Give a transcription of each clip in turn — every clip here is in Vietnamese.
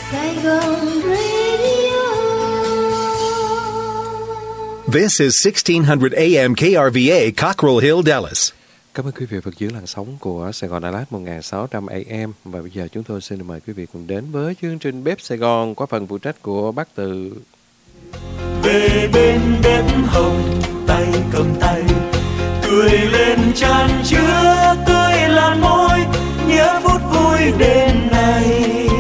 Saigon Radio. This is 1600 AM KRVA, Cockrell Hill, Dallas. Cảm ơn quý vị vẫn giữ làn sóng của Sài Gòn Đà Lạt 1600 AM. Và bây giờ chúng tôi xin mời quý vị cùng đến với chương trình Bếp Sài Gòn có phần phụ trách của bác Từ. Về bên bếp hồng, tay cầm tay, cười lên tràn chứa tươi lan môi, nhớ phút vui đêm nay.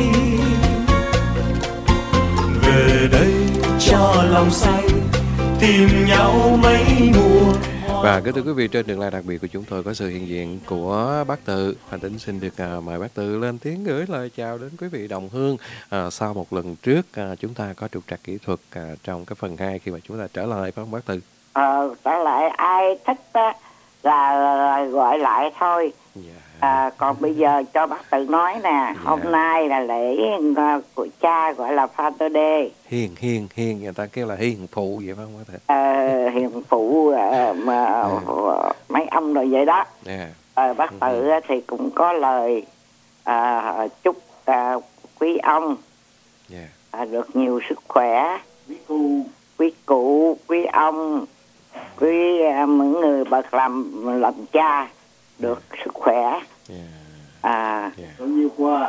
Về đây cho lòng say, tìm nhau mấy mùa. Và kính thưa quý vị, trên đường live đặc biệt của chúng tôi có sự hiện diện của bác Từ. Hành Tính xin được mời bác Từ lên tiếng gửi lời chào đến quý vị đồng hương. Sau một lần trước chúng ta có trục trặc kỹ thuật trong cái phần 2 khi mà chúng ta trở lại, phải không bác Từ? Trở lại ai thích là gọi lại thôi. Yeah. Còn bây giờ cho bác Từ nói nè, hôm nay là lễ của cha gọi là Father Day. Hiền, người ta kêu là hiền phụ vậy phải không bác Từ? Hiền phụ mấy ông rồi vậy đó. Yeah. Bác Từ thì cũng có lời chúc quý ông được nhiều sức khỏe, quý cụ, quý ông, quý những người bậc làm cha được sức khỏe. Có nhiều quà.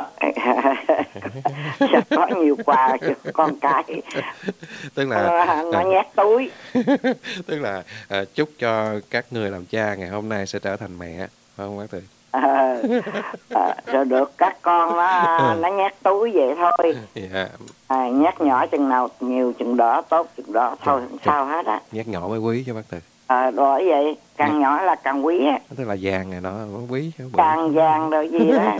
Sẽ có nhiều quà cho con cái. Tức là nó nhét túi. Tức là chúc cho các người làm cha ngày hôm nay sẽ trở thành mẹ, phải không bác Từ? Rồi được các con nó nhét túi vậy thôi. Yeah. Nhét nhỏ chừng nào nhiều chừng đó, tốt chừng đó thôi, không sao hết á. Nhét nhỏ mới quý cho bác Từ. Rồi vậy càng nhỏ là càng quý á. Tức là vàng này nó quý chứ. Càng vàng rồi gì đó.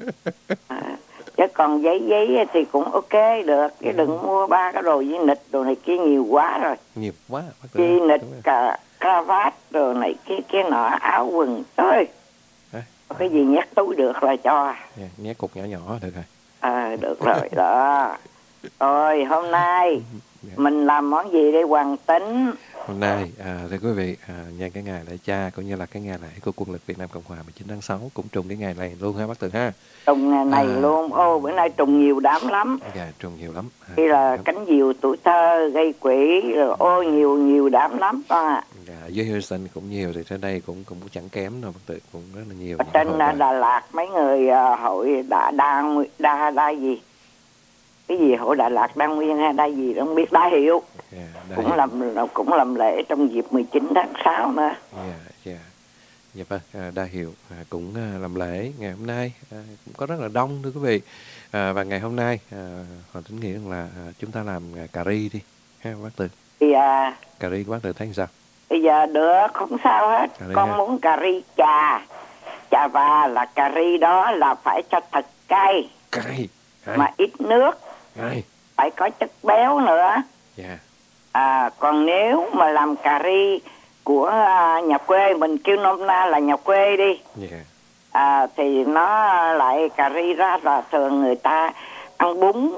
Chứ còn giấy thì cũng ok được, chứ đừng mua 3 cái đồ với nịch đồ này kia nhiều quá rồi. Nhiều quá bác Từ. Với nịch cả cravat đồ này kia nọ, áo quần thôi. Cái gì nhét túi được là cho. Nhét cục nhỏ nhỏ được rồi. Được rồi đó. Rồi hôm nay mình làm món gì đây Hoàng Tính? Hôm nay thưa quý vị, nhân cái ngày lễ cha cũng như là cái ngày lễ của quân lực Việt Nam Cộng Hòa 19 tháng 6 cũng trùng cái ngày này luôn ha bác Từ ha. Trùng ngày này luôn. Bữa nay trùng nhiều đám lắm. Dạ, trùng nhiều lắm. Khi là cánh diều tuổi thơ gây quỷ rồi nhiều đám lắm con ạ. Dạ, dưới Houston cũng nhiều thì trên đây cũng chẳng kém đâu bác Từ, cũng rất là nhiều. Ở trên Đà Lạt mấy người hội đa gì? Cái gì hội Đà Lạt Đa Nguyên hay đa gì không biết, đa hiệu. Cũng làm lễ trong dịp 19 tháng 6 nữa. Dạ vâng, đa hiệu cũng làm lễ ngày hôm nay cũng có rất là đông thưa quý vị. Và ngày hôm nay Hoàng Tính nghĩ rằng là chúng ta làm cà ri đi ha bác Từ. Thì cà ri của bác Từ thấy sao? Bây giờ được, không sao hết. Con muốn cà ri chà và là cà ri đó là phải cho thật cay. Mà ít nước. Phải có chất béo nữa. Còn nếu mà làm cà ri của nhà quê, mình kêu nôm na là nhà quê đi, thì nó lại cà ri ra là thường người ta ăn bún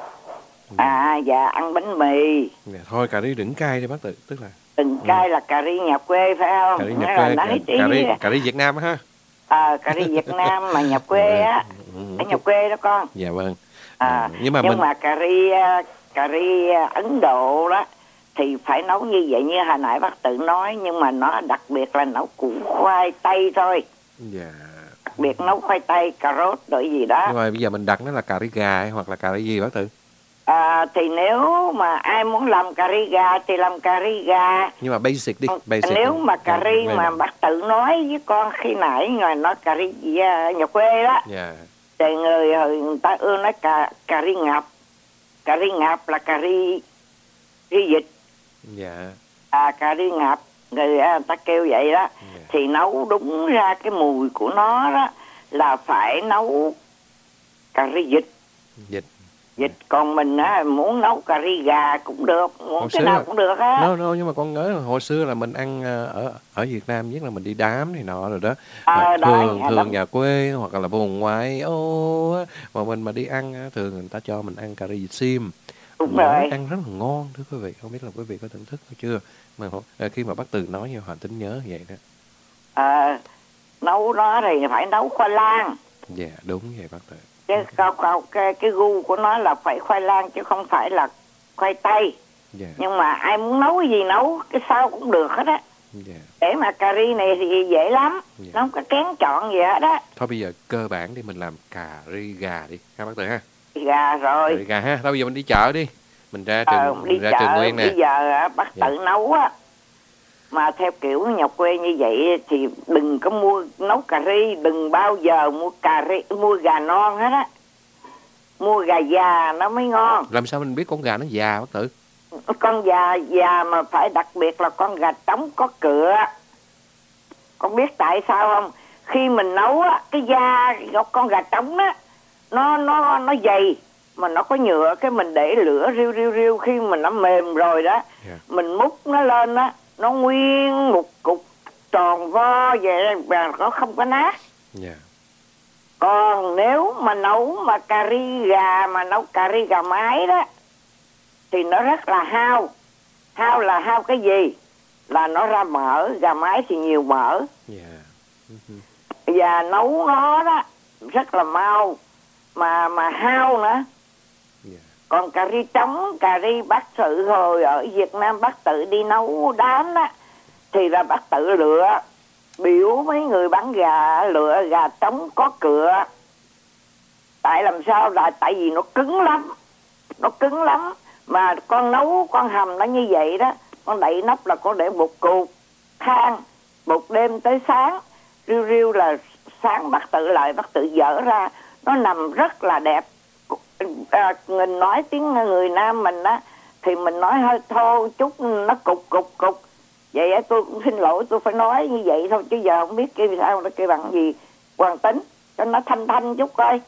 và ăn bánh mì. Thôi cà ri đừng cay đi bác Tự, tức là đừng cay là cà ri nhà quê phải không? Cà ri nhà quê, cà ri Việt Nam ha. Cà ri Việt Nam mà nhà quê á, ở nhà quê đó con. Dạ vâng. Nhưng mà cà ri Ấn Độ đó thì phải nấu như vậy, như hồi nãy bác Tự nói, nhưng mà nó đặc biệt là nấu củ khoai tây thôi. Dạ. Đặc biệt nấu khoai tây, cà rốt rồi gì đó. Nhưng mà bây giờ mình đặt nó là cà ri gà hay hoặc là cà ri gì bác Tự? Thì nếu mà ai muốn làm cà ri gà thì làm cà ri gà. Nhưng mà basic đi, basic. Nếu đi. Mà cà ri mà bác Tự nói với con khi nãy người nói cà ri nhà quê đó. Dạ. Thì người ta ưa nói cà ri ngập. Cà ri ngập là cà ri vịt. Dạ. Cà ri ngập người ta kêu vậy đó. Dạ. Thì nấu đúng ra cái mùi của nó đó là phải nấu cà ri vịt. Vịt, còn mình muốn nấu cà ri gà cũng được, muốn hồi cái nào cũng được á. Nhưng mà con nhớ là hồi xưa là mình ăn ở Việt Nam, nhất là mình đi đám này nọ rồi đó. Thường nhà quê hoặc là vùng ngoại ô mà mình mà đi ăn thường người ta cho mình ăn cà ri vịt xiêm. Đúng rồi. Ăn rất là ngon thưa quý vị, không biết là quý vị có thưởng thức hay chưa. Mà khi mà bác Từ nói như Hoàng Tính nhớ vậy đó. Nấu nó thì phải nấu khoai lang. Dạ đúng vậy bác Từ. Chứ cái gu của nó là phải khoai lang chứ không phải là khoai tây. Nhưng mà ai muốn nấu cái gì nấu, cái sao cũng được hết á. Để mà cà ri này thì dễ lắm, nó không có kén chọn gì hết á. Thôi bây giờ cơ bản đi, mình làm cà ri gà đi ha bác Tự ha. Gà rồi. Cà ri gà ha. Thôi bây giờ mình đi chợ đi. Mình ra Trường Nguyên nè. Bây giờ bác tự nấu á. Mà theo kiểu nhà quê như vậy thì đừng có nấu cà ri, đừng bao giờ mua gà non hết á. Mua gà già nó mới ngon. Làm sao mình biết con gà nó già bác Tự? Con già mà phải đặc biệt là con gà trống có cựa. Con biết tại sao không? Khi mình nấu á, cái da con gà trống á, nó dày mà nó có nhựa, cái mình để lửa riu khi mà nó mềm rồi đó, mình múc nó lên á, nó nguyên một cục tròn vo vậy và nó không có nát. Còn nếu mà nấu mà cà ri gà mà nấu cà ri gà mái đó thì nó rất là hao. Hao là hao cái gì? Là nó ra mỡ, gà mái thì nhiều mỡ. Và nấu nó đó rất là mau mà hao nữa. Còn cà ri trống, cà ri bác Tự hồi ở Việt Nam bác Tự đi nấu đám đó thì là bác Tự lựa, biểu mấy người bán gà lựa gà trống có cựa. Tại làm sao? Là tại vì nó cứng lắm. Nó cứng lắm. Mà con nấu con hầm nó như vậy đó, con đậy nắp là con để một cục than, một đêm tới sáng, riu là sáng bác Tự lại, bác Tự dỡ ra, nó nằm rất là đẹp. Mình nói tiếng người Nam mình á thì mình nói hơi thô chút, nó cục. Vậy tôi cũng xin lỗi, tôi phải nói như vậy thôi, chứ giờ không biết kêu sao, nó kêu bằng gì Hoàng Tính cho nó thanh chút coi.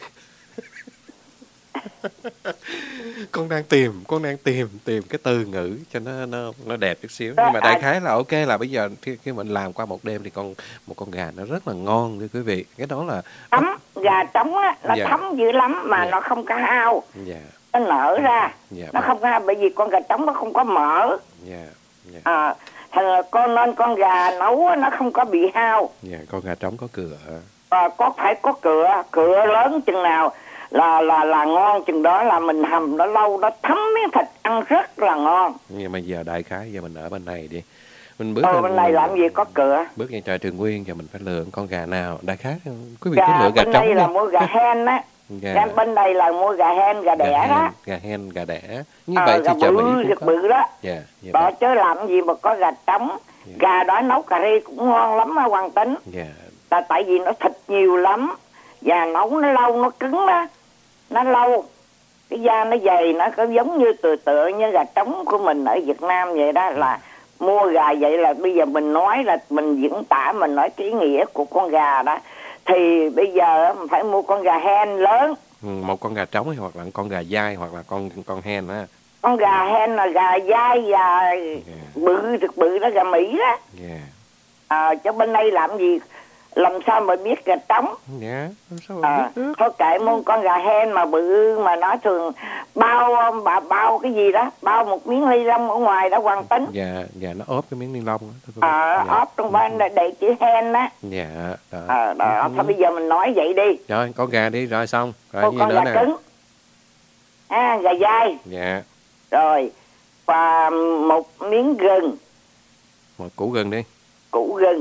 Con đang tìm cái từ ngữ cho nó đẹp chút xíu. Nhưng mà đại khái là ok, là bây giờ khi mình làm qua một đêm thì một con gà nó rất là ngon thưa quý vị. Cái đó là thấm. Gà trống á, nó thấm dữ lắm mà nó không có hao. Nó nở ra, nó không có hao, bởi vì con gà trống nó không có mỡ. Thành là con gà nấu nó không có bị hao. Con gà trống có cựa. Phải có cựa lớn chừng nào là ngon chừng đó, là mình hầm nó lâu, nó thấm miếng thịt ăn rất là ngon. Nhưng mà giờ đại khái giờ mình ở bên này đi, mình bước bên này làm gì có cựa. Bước vào chợ Trường Nguyên giờ mình phải lựa con gà nào đại khái quý vị cứ lựa gà trống. Bên đây là mua gà hen á. Bên đây là mua gà hen, gà đẻ đó. Gà hen, gà đẻ. Như vậy thì chợ Mỹ cũng có. Bự đó. Đó chứ làm gì mà có gà trống. Gà đó nấu cà ri cũng ngon lắm á Hoàng Tính. Tại vì nó thịt nhiều lắm và nấu nó lâu, nó cứng đó. Nó lâu, cái da nó dày, nó có giống như tựa như gà trống của mình ở Việt Nam vậy đó. Là mua gà vậy là bây giờ mình nói là mình diễn tả, mình nói cái ý nghĩa của con gà đó. Thì bây giờ mình phải mua con gà hen lớn. Một con gà trống hoặc là con gà dai hoặc là con hen á. Con gà hen là gà dai, gà bự đó, gà Mỹ đó. Cho bên đây làm gì, làm sao mà biết gà trống. Thôi kệ mua con gà hen mà bự, mà nó thường bao cái gì đó, bao một miếng ni lông ở ngoài đó Hoàng Tính. Nó ốp cái miếng ni lông đó. Ốp trong bên để chữ hen đó. Thôi bây giờ mình nói vậy đi. Rồi con gà đi rồi xong rồi. Con gà cứng, gà dai. Rồi và một miếng gừng, một củ gừng đi. Củ gừng.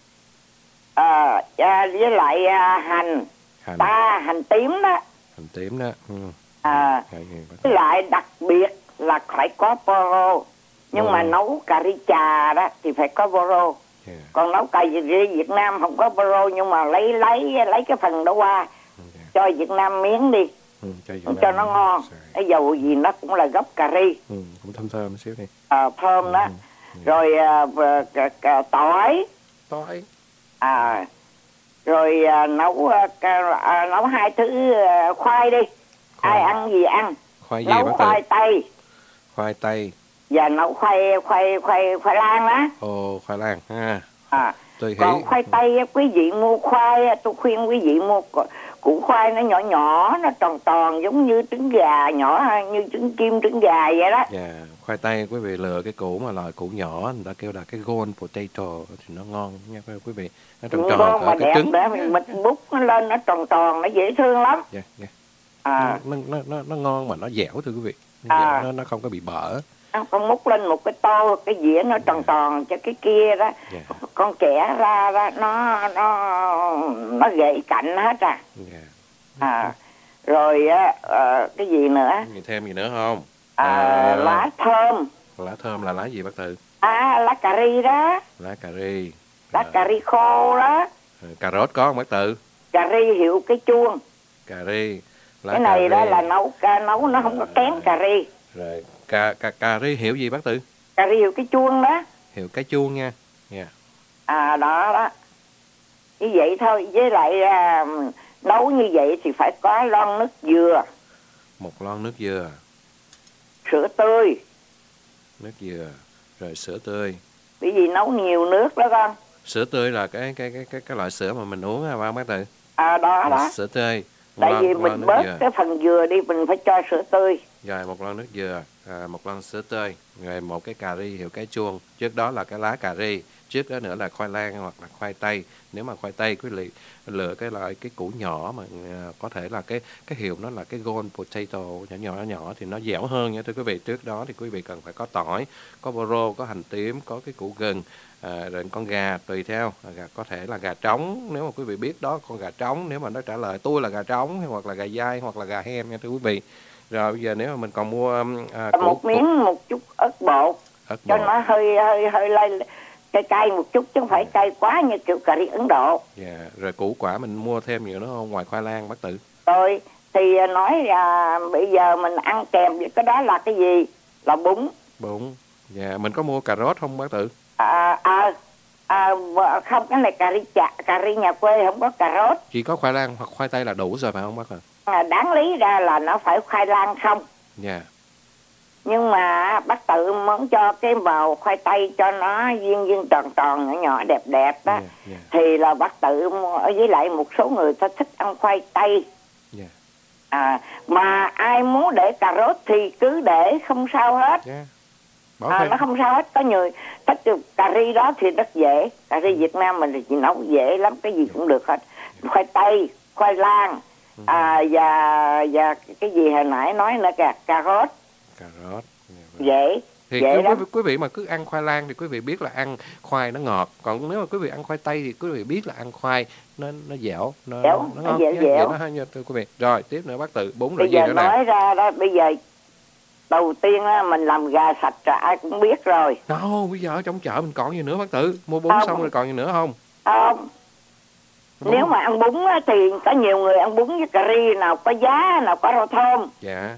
Với lại hành tím đó. Hành tím đó. Với lại đặc biệt là phải có boro. Nhưng mà nấu cà ri chà đó thì phải có boro. Còn nấu cà ri Việt Nam không có boro, nhưng mà lấy cái phần đó qua cho Việt Nam miếng đi. Cho nó ngon. Cái dầu gì nó cũng là gốc cà ri. Cũng thơm một xíu đi. Thơm đó. Rồi tỏi. Rồi nấu hai thứ khoai đi. Ai ăn gì ăn. Khoai gì nấu khoai tây. Và nấu khoai lang đó. Khoai lang ha. Còn khoai tây quý vị mua khoai, tôi khuyên quý vị mua củ khoai nó nhỏ nhỏ, nó tròn tròn giống như trứng gà, nhỏ như trứng chim trứng gà vậy đó. Dạ, khoai tây quý vị lựa cái củ mà loại củ nhỏ, người ta kêu là cái golden potato thì nó ngon nha quý vị. Nó tròn tròn Ngon mà cỡ cái đẹp trứng. để mình bút nó lên nó tròn tròn, nó dễ thương lắm. Dạ, dạ. À, Nó ngon mà nó dẻo thưa quý vị. Nó không có bị bở. con múc lên một cái tô, cái dĩa nó tròn tròn cho cái kia đó. Yeah. Con kẻ ra nó gãy cạnh hết à. Yeah. À, rồi cái gì nữa? Thêm gì nữa không? Lá thơm. Lá thơm là lá gì bác Tư? Lá cà ri đó. Lá cà ri. Lá cà ri khô đó. Cà rốt có không bác Tư? Cà ri hiệu cái chuông. Cà ri. Cái này đó là nấu nó không có kén cà ri. Rồi cà ri hiệu gì bác Tư? Cà ri hiệu cái chuông đó. Hiệu cái chuông nha. Yeah. Đó. Như vậy thôi, với lại nấu như vậy thì phải có lon nước dừa. 1 lon nước dừa. Sữa tươi. Nước dừa. Rồi sữa tươi. Bởi vì nấu nhiều nước đó con. Sữa tươi là cái loại sữa mà mình uống hả bác Tư? Đó. Sữa tươi. Tại vì mình bớt cái phần dừa đi, mình phải cho sữa tươi. Rồi 1 lon nước dừa, 1 lon sữa tươi, rồi 1 cái cà ri hiệu cái chuông. Trước đó là cái lá cà ri, trước đó nữa là khoai lang hoặc là khoai tây. Nếu mà khoai tây quý vị lựa cái loại cái củ nhỏ mà có thể là cái hiệu nó là cái golden potato nhỏ thì nó dẻo hơn nha thưa quý vị. Trước đó thì quý vị cần phải có tỏi, có bơ rô, có hành tím, có cái củ gừng, rồi con gà tùy theo, có thể là gà trống nếu mà quý vị biết đó, con gà trống nếu mà nó trả lời tôi là gà trống, hoặc là gà dai hoặc là gà hem nha thưa quý vị. Rồi bây giờ nếu mà mình còn mua một chút ớt bột cho nó hơi cay một chút chứ không phải cay quá như kiểu cà ri Ấn Độ. Yeah. Rồi củ quả mình mua thêm gì nữa không ngoài khoai lang bác Tư? Rồi thì nói bây giờ mình ăn kèm với cái đó là cái gì? Là bún. Dạ, mình có mua cà rốt không bác Tư? Không, cái này cà ri nhà quê không có cà rốt. Chỉ có khoai lang hoặc khoai tây là đủ rồi phải không bác ạ? Đáng lý ra là nó phải khoai lang không. Dạ. Nhưng mà bác Tự muốn cho cái màu khoai tây cho nó viên tròn tròn nhỏ nhỏ đẹp đẹp đó. Yeah. Thì là bác Tự với lại một số người ta thích ăn khoai tây. Yeah. Mà ai muốn để cà rốt thì cứ để không sao hết. Yeah. Nó không sao hết. Có người thích cà ri đó thì rất dễ. Cà ri Việt Nam mình thì nấu dễ lắm, cái gì cũng được hết. Khoai tây, khoai lang, và cái gì hồi nãy nói nữa kìa, cà rốt. Dễ. Thì dễ quý vị mà cứ ăn khoai lang thì quý vị biết là ăn khoai nó ngọt. Còn nếu mà quý vị ăn khoai tây thì quý vị biết là ăn khoai nó dẻo, nó ngon. Dẻo. Nó hay thưa quý vị. Rồi tiếp nữa bác Tự, bún rồi bây gì giờ nữa nói nè. ra đó, bây giờ đầu tiên á, mình làm gà sạch rồi ai cũng biết rồi. Bây giờ ở trong chợ mình còn gì nữa bác Tự? Mua bún xong rồi còn gì nữa không? Không. Nếu mà ăn bún á, thì có nhiều người ăn bún với cà ri, nào có giá, nào có rau thơm. Dạ.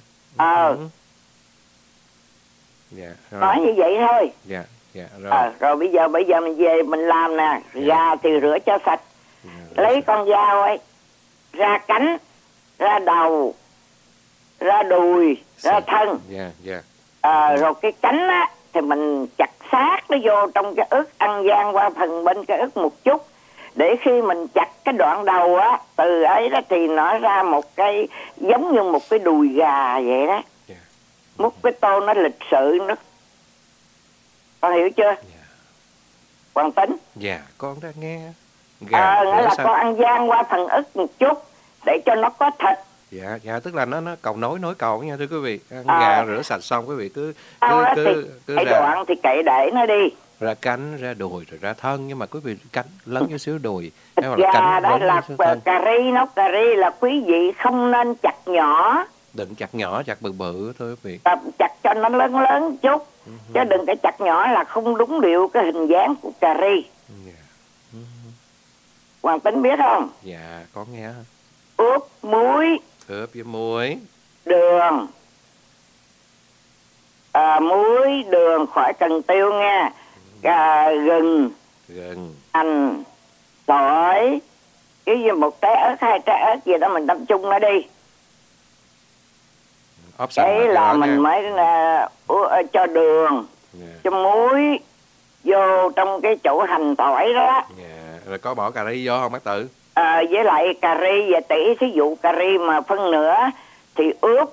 Dạ. Rồi. Nói như vậy thôi. Dạ. Rồi. Rồi bây giờ mình về mình làm nè. Gà thì rửa cho sạch. Lấy con dao ấy, ra cánh, ra đầu, ra đùi, ra thân. Rồi cái cánh á thì mình chặt sát nó vô trong cái ức, ăn gian qua phần bên cái ức một chút, để khi mình chặt cái đoạn đầu á, từ ấy đó thì nó ra một cái giống như một cái đùi gà vậy đó. Múc cái tô nó lịch sự, nó con hiểu chưa? Hoàng Tính? Dạ, con đã nghe. Nghĩa là con ăn gian qua phần ức một chút để cho nó có thịt. Dạ, tức là nó cầu nối cầu nha thưa quý vị. Ăn gà rửa sạch xong quý vị cứ ra đoạn thì kệ để nó đi. Ra cánh, ra đùi rồi ra thân, nhưng mà quý vị cánh lớn chút xíu đùi. Thịt gà đó là cà ri, nấu cà ri là quý vị không nên chặt nhỏ. Đừng chặt nhỏ, chặt bự thôi quý vị. Chặt cho nó lớn chút, chứ đừng cái chặt nhỏ là không đúng điệu cái hình dáng của cà ri. Hoàng Tính biết không? Dạ, có nghe. Ướp muối. Ướp với muối. Đường. Muối, đường, khỏi cần tiêu nha. Gừng. Hành. Tỏi. Cái gì một trái ớt, 2 trái ớt gì đó mình đâm chung nó đi. Đấy là mình mới cho đường, cho muối vô trong cái chỗ hành tỏi đó. Rồi có bỏ cà ri vô không bác Tự? Với lại cà ri và tỉ, thí dụ cà ri mà phân nửa thì ướp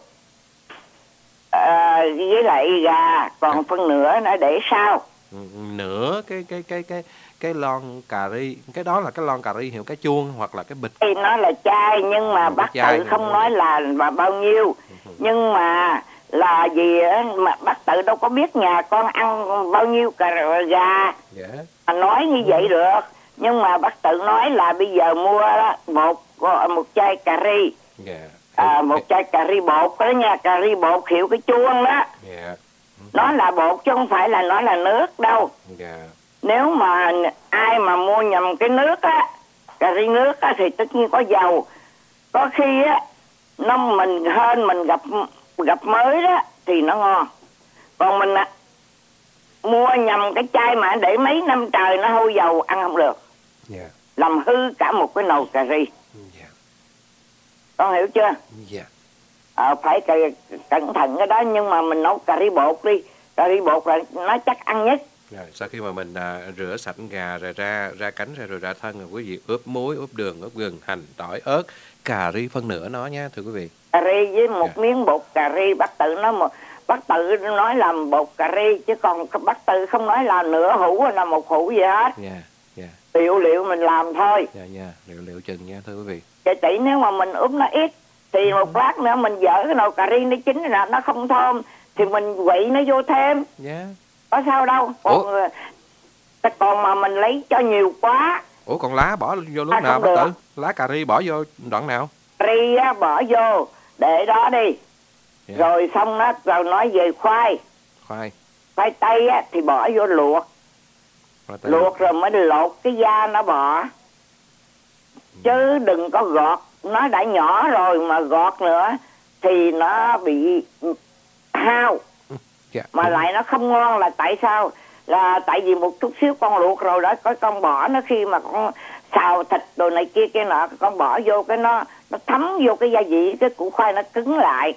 với lại gà, còn phân nửa nó để sau. Nửa cái lon cà ri, cái đó là cái lon cà ri hiệu cái chuông hoặc là cái bịch. Nó là chai, nhưng mà bác Tự không nói là bao nhiêu. Nhưng mà là gì á, mà bác Tự đâu có biết nhà con ăn bao nhiêu gà. Nói như vậy được. Nhưng mà bác Tự nói là bây giờ mua đó, một chai cà ri. Một chai cà ri bột đó nha, cà ri bột hiệu cái chuông đó. Nó là bột chứ không phải là nó là nước đâu. Nếu mà ai mà mua nhầm cái nước á, cà ri nước á, thì tất nhiên có dầu. Có khi á, mình hên mình gặp mới đó thì nó ngon. Còn mình mua nhầm cái chai mà để mấy năm trời nó hôi dầu, ăn không được. Làm hư cả một cái nồi cà ri. Con hiểu chưa? Phải cẩn thận cái đó. Nhưng mà mình nấu cà ri bột đi. Cà ri bột là nó chắc ăn nhất. Rồi sau khi mà mình rửa sạch gà rồi ra cánh rồi ra thân, rồi quý vị ướp muối, ướp đường, ướp gừng, hành, tỏi, ớt, cà ri phân nửa nó nha thưa quý vị. Cà ri với một miếng bột cà ri, bác Tự nói làm bột cà ri, chứ còn bác Tự không nói là nửa hũ hay là một hũ gì hết. Liệu mình làm thôi. Liệu chừng nha thưa quý vị. Chỉ nếu mà mình ướp nó ít thì một lát nữa mình dỡ cái nồi cà ri nó chín là nó không thơm thì mình quậy nó vô thêm. Có sao đâu. Còn mà mình lấy cho nhiều quá. Còn lá bỏ vô lúc nào bác Tự? Lá cà ri bỏ vô đoạn nào? Cà ri á, bỏ vô để đó đi. Rồi xong đó, rồi nói về khoai tây á, thì bỏ vô luộc. Luộc rồi mới lột cái da nó bỏ. Chứ đừng có gọt. Nó đã nhỏ rồi mà gọt nữa thì nó bị hao. Mà lại nó không ngon là tại sao? Là tại vì một chút xíu con luộc rồi đó, con bỏ nó khi mà con xào thịt đồ này kia cái nọ, con bỏ vô cái nó thấm vô cái gia vị, cái củ khoai nó cứng lại.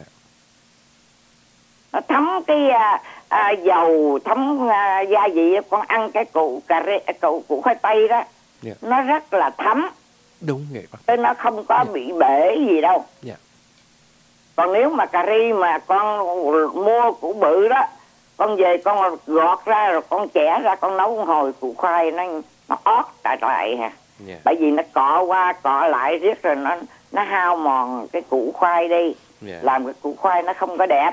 Nó thấm cái dầu, thấm gia vị. Con ăn cái củ khoai tây đó, nó rất là thấm. Đúng vậy bác. Chứ nó không có bị bể gì đâu. Còn nếu mà cà ri mà con mua củ bự đó, con về con gọt ra rồi con chẻ ra, con nấu hồi củ khoai nó ót lại ha. Bởi vì nó cọ qua cọ lại riết rồi nó hao mòn cái củ khoai đi. Làm cái củ khoai nó không có đẹp.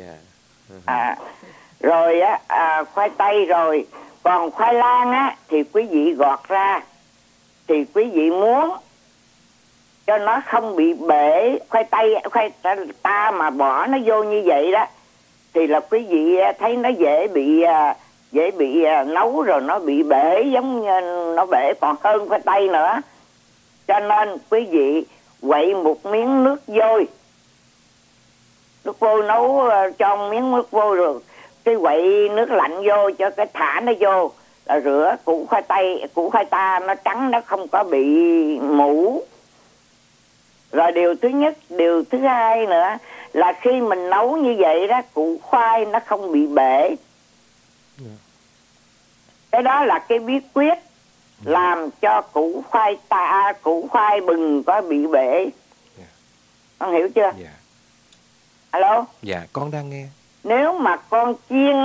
Rồi á, khoai tây rồi. Còn khoai lang á thì quý vị gọt ra, thì quý vị muốn cho nó không bị bể. Khoai ta mà bỏ nó vô như vậy đó thì là quý vị thấy nó dễ bị nấu rồi nó bị bể, giống như nó bể còn hơn khoai tây nữa. Cho nên quý vị quậy một miếng nước vôi, nước vôi nấu cho miếng nước vôi rồi cái quậy nước lạnh vô cho cái thả nó vô, là rửa củ khoai ta nó trắng, nó không có bị mủ. Rồi điều thứ nhất, điều thứ hai nữa là khi mình nấu như vậy đó, củ khoai nó không bị bể. Cái đó là cái bí quyết làm cho củ khoai bừng có bị bể. Con hiểu chưa? Alo? Dạ, con đang nghe. Nếu mà con chiên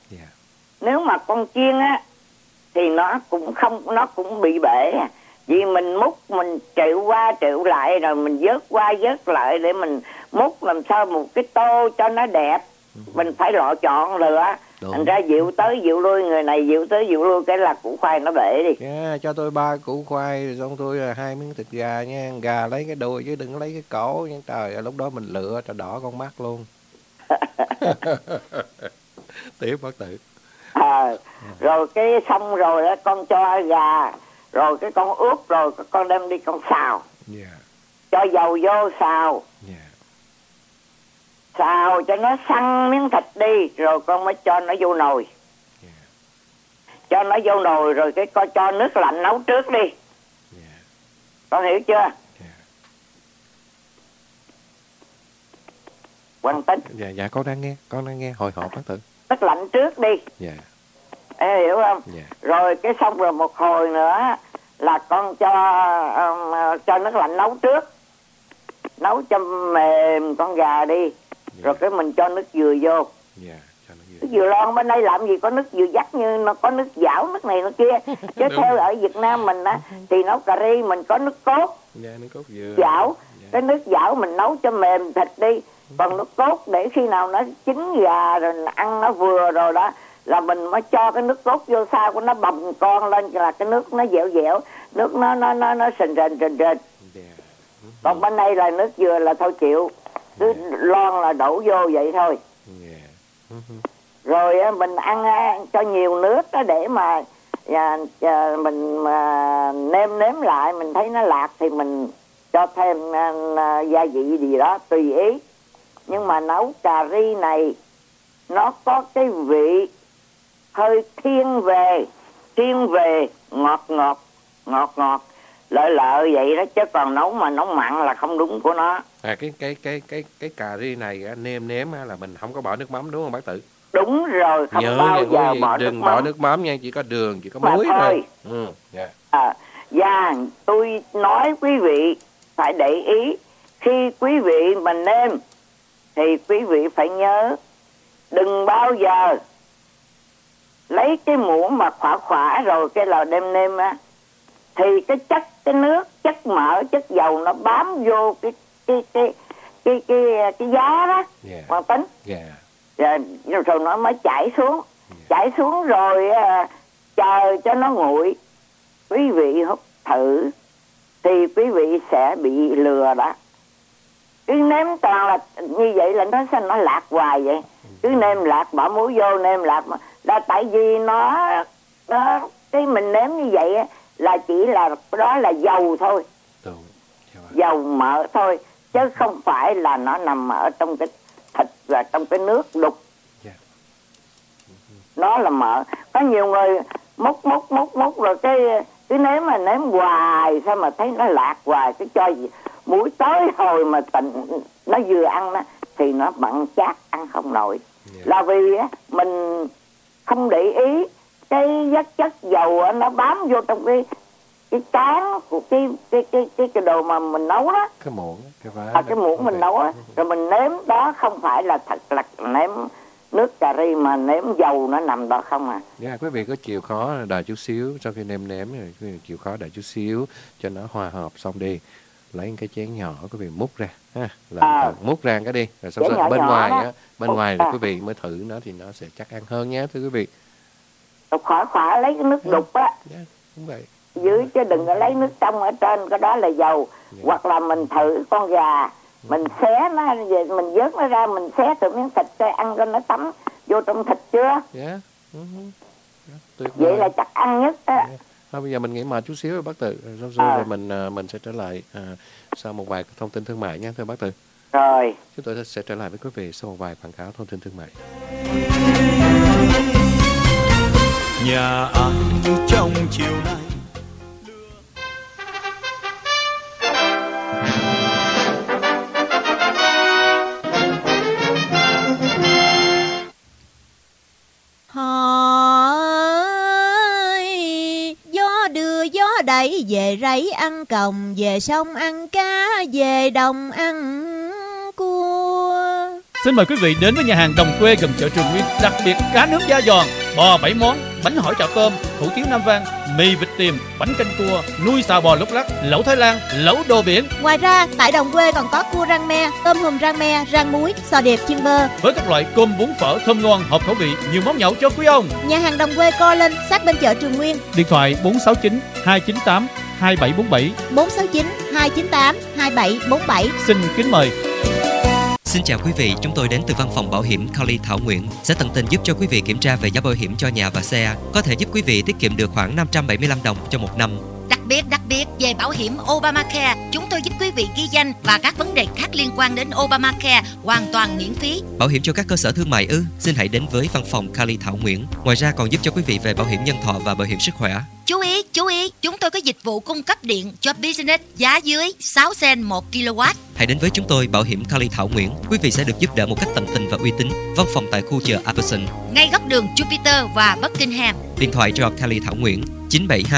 á, thì nó cũng bị bể. Vì mình múc, mình triệu qua triệu lại, rồi mình vớt qua vớt lại để mình múc làm sao một cái tô cho nó đẹp. Mình phải lựa chọn lựa. Thành ra dịu tới dịu lui, người này dịu tới dịu lui, cái là củ khoai nó bể đi. Cho tôi 3 củ khoai, rồi xong tôi 2 miếng thịt gà nha. Gà lấy cái đuôi chứ đừng lấy cái cổ nha. Trời, lúc đó mình lựa cho đỏ con mắt luôn. Tiếp bác Tự. Rồi cái xong rồi đó, con cho gà, rồi cái con ướp, rồi con đem đi con xào. Cho dầu vô xào. Xào cho nó săn miếng thịt đi, rồi con mới cho nó vô nồi. Cho nó vô nồi rồi cái con cho nước lạnh nấu trước đi. Con hiểu chưa? Quan Tính. Dạ con đang nghe, hồi hộp bác Tự. Nước lạnh trước đi. Hiểu không? Rồi cái xong rồi một hồi nữa là con cho nước lạnh nấu trước, nấu cho mềm con gà đi, rồi cái mình cho nước dừa vô. Nước dừa lon bên đây làm gì có nước dừa dắt như nó có nước dảo, nước này nước kia. Chứ theo ở Việt Nam mình á thì nấu cà ri mình có nước cốt, nước cốt dừa, dảo. Cái nước dảo mình nấu cho mềm thịt đi, còn nước cốt để khi nào nó chín gà rồi ăn nó vừa rồi đó là mình mới cho cái nước cốt vô, sao của nó bầm con lên là cái nước nó dẻo dẻo, nước nó sình rền. Còn bên đây là nước dừa là thôi chịu, cứ lon là đổ vô vậy thôi. Rồi mình ăn cho nhiều nước đó để mà mình nêm lại, mình thấy nó lạc thì mình cho thêm gia vị gì đó tùy ý. Nhưng mà nấu cà ri này nó có cái vị hơi thiên về ngọt lợi vậy đó, chứ còn nấu mà nấu mặn là không đúng của nó. Cái cà ri này nêm nếm là mình không có bỏ nước mắm đúng không bác Tự? Đúng rồi, không nhớ bao giờ bỏ nước mắm nha, chỉ có đường, chỉ có muối thôi. Và tôi nói quý vị phải để ý, khi quý vị mà nêm thì quý vị phải nhớ đừng bao giờ lấy cái muỗng mà khỏa rồi cái lò đem nêm á, thì cái nước, chất mỡ, chất dầu nó bám vô cái giá đó, Hoàng Tính. Rồi nó mới chảy xuống rồi chờ cho nó nguội. Quý vị hút thử thì quý vị sẽ bị lừa đó. Cứ nếm toàn là như vậy là nó lạc hoài vậy. Cứ nêm lạc bỏ muối vô, nêm lạc đó, tại vì nó cái mình nếm như vậy là chỉ là đó là dầu thôi, dầu mỡ thôi, chứ không phải là nó nằm ở trong cái thịt và trong cái nước đục. Nó là mỡ. Có nhiều người múc rồi cái nếm mà nếm hoài sao mà thấy nó lạc hoài, cái cho gì muối tới hồi mà nó vừa ăn đó, thì nó mặn chát ăn không nổi. Là vì mình không để ý cái chất dầu nó bám vô trong cái cán của cái đồ mà mình nấu đó, cái muỗng, cái muỗng mình nấu á, rồi mình nếm đó không phải là thật là nếm nước cà ri mà nếm dầu nó nằm đó không à. Quý vị có chịu khó đợi chút xíu, sau khi nêm nếm rồi quý vị chịu khó đợi chút xíu cho nó hòa hợp xong đi, lấy cái chén nhỏ quý vị múc ra ha, múc ra cái đi, rồi xong rồi bên ngoài á, bên ngoài thì quý vị mới thử nó thì nó sẽ chắc ăn hơn nhé thưa quý vị. Khỏa lấy cái nước đục á, đúng vậy, dưới chứ đừng có lấy nước trong ở trên, cái đó là dầu. Hoặc là mình thử con gà, mình xé nó, mình vớt nó ra, mình xé thử miếng thịt cho ăn cho nó tắm vô trong thịt chưa. Vậy là chắc ăn nhất á. Thôi bây giờ mình nghỉ mệt chút xíu rồi bác Tự, rồi mình sẽ trở lại sau một vài thông tin thương mại nha thưa bác Tự. Rồi chúng tôi sẽ trở lại với quý vị sau một vài quảng cáo thông tin thương mại. Nhà anh trong chiều nay gió đưa gió đẩy về rẫy ăn còng, về sông ăn cá, về đồng ăn cua. Xin mời quý vị đến với nhà hàng Đồng Quê gần chợ Trường Nguyên, đặc biệt cá nướng da giòn, bò 7 món, bánh hỏi chảo tôm, hủ tiếu Nam Vang, mì vịt tiềm, bánh canh cua, nuôi xào bò lúc lắc, lẩu Thái Lan, lẩu đồ biển. Ngoài ra tại Đồng Quê còn có cua rang me, tôm hùm rang me, rang muối, sò điệp chiên bơ với các loại cơm bún phở thơm ngon, hợp khẩu vị, nhiều món nhậu cho quý ông. Nhà hàng Đồng Quê co lên sát bên chợ Trường Nguyên. Điện thoại 469 298 2747 469 298 2747. Xin kính mời. Xin chào quý vị, chúng tôi đến từ văn phòng bảo hiểm Carly Thảo Nguyễn sẽ tận tình giúp cho quý vị kiểm tra về giá bảo hiểm cho nhà và xe, có thể giúp quý vị tiết kiệm được khoảng 575 đồng cho một năm. Đặc biệt về bảo hiểm Obamacare, chúng tôi giúp quý vị ghi danh và các vấn đề khác liên quan đến Obamacare hoàn toàn miễn phí. Bảo hiểm cho các cơ sở thương mại ư? Xin hãy đến với văn phòng Carly Thảo Nguyễn. Ngoài ra còn giúp cho quý vị về bảo hiểm nhân thọ và bảo hiểm sức khỏe. Chú ý, chúng tôi có dịch vụ cung cấp điện cho business giá dưới 6 cent 1 kW. Hãy đến với chúng tôi, bảo hiểm Carly Thảo Nguyễn. Quý vị sẽ được giúp đỡ một cách tận tình và uy tín. Văn phòng tại khu chợ Apperson, ngay góc đường Jupiter và Buckingham. Điện thoại cho Carly Thảo Nguyễn 972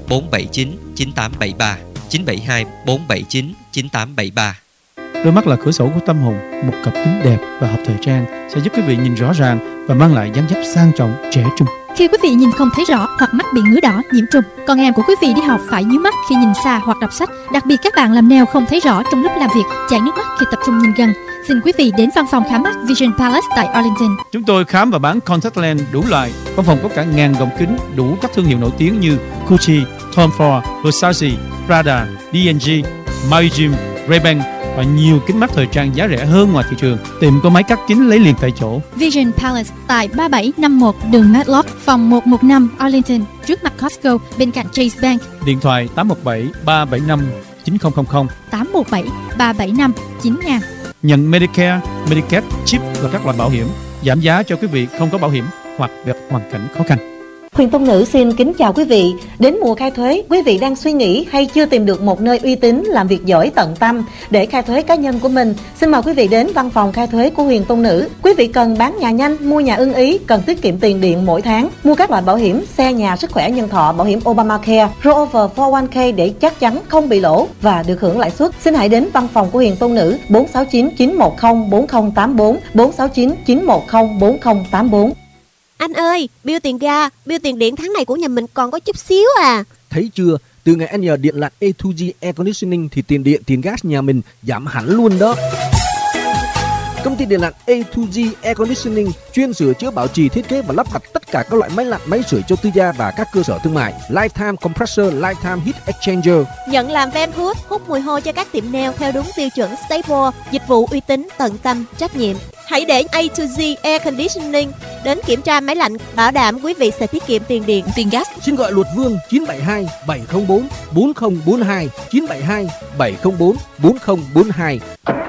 479 9873, 972 479 9873. Đôi mắt là cửa sổ của tâm hồn, một cặp kính đẹp và hợp thời trang sẽ giúp quý vị nhìn rõ ràng và mang lại dáng dấp sang trọng, trẻ trung. Khi quý vị nhìn không thấy rõ hoặc mắt bị ngứa đỏ, nhiễm trùng, con em của quý vị đi học phải nhíu mắt khi nhìn xa hoặc đọc sách. Đặc biệt các bạn làm nail không thấy rõ trong lúc làm việc, chảy nước mắt khi tập trung nhìn gần. Xin quý vị đến văn phòng khám mắt Vision Palace tại Arlington. Chúng tôi khám và bán contact lens đủ loại. Văn phòng có cả ngàn gọng kính đủ các thương hiệu nổi tiếng như Gucci, Tom Ford, Versace, Prada, D&G, Maui-Jim, Ray-Ban và nhiều kính mắt thời trang giá rẻ hơn ngoài thị trường. Tiệm có máy cắt kính lấy liền tại chỗ. Vision Palace tại 3751 đường Matlock, phòng 115 Arlington, trước mặt Costco, bên cạnh Chase Bank. Điện thoại 817-375-9000, 817-375-9000. Nhận Medicare, Medicaid, chip và các loại bảo hiểm, giảm giá cho quý vị không có bảo hiểm hoặc gặp hoàn cảnh khó khăn. Huyền Tông Nữ xin kính chào quý vị. Đến mùa khai thuế, quý vị đang suy nghĩ hay chưa tìm được một nơi uy tín làm việc giỏi tận tâm để khai thuế cá nhân của mình? Xin mời quý vị đến văn phòng khai thuế của Huyền Tông Nữ. Quý vị cần bán nhà nhanh, mua nhà ưng ý, cần tiết kiệm tiền điện mỗi tháng, mua các loại bảo hiểm xe, nhà, sức khỏe, nhân thọ, bảo hiểm Obamacare, rollover 401k để chắc chắn không bị lỗ và được hưởng lãi suất. Xin hãy đến văn phòng của Huyền Tông Nữ 469 910 4084, 469 910 4084. Anh ơi, bill tiền ga, bill tiền điện tháng này của nhà mình còn có chút xíu à. Thấy chưa, từ ngày anh nhờ điện lạnh A2G Air Conditioning thì tiền điện, tiền gas nhà mình giảm hẳn luôn đó. Công ty điện lạnh A2G Air Conditioning chuyên sửa chữa, bảo trì, thiết kế và lắp đặt tất cả các loại máy lạnh, máy sưởi cho tư gia và các cơ sở thương mại. Lifetime Compressor, Lifetime Heat Exchanger. Nhận làm van hút mùi hôi cho các tiệm nail theo đúng tiêu chuẩn Staple. Dịch vụ uy tín, tận tâm, trách nhiệm. Hãy để A2G Air Conditioning đến kiểm tra máy lạnh, bảo đảm quý vị sẽ tiết kiệm tiền điện, tiền gas. Xin gọi Luật Vương 972 704 4042, 972 704 4042.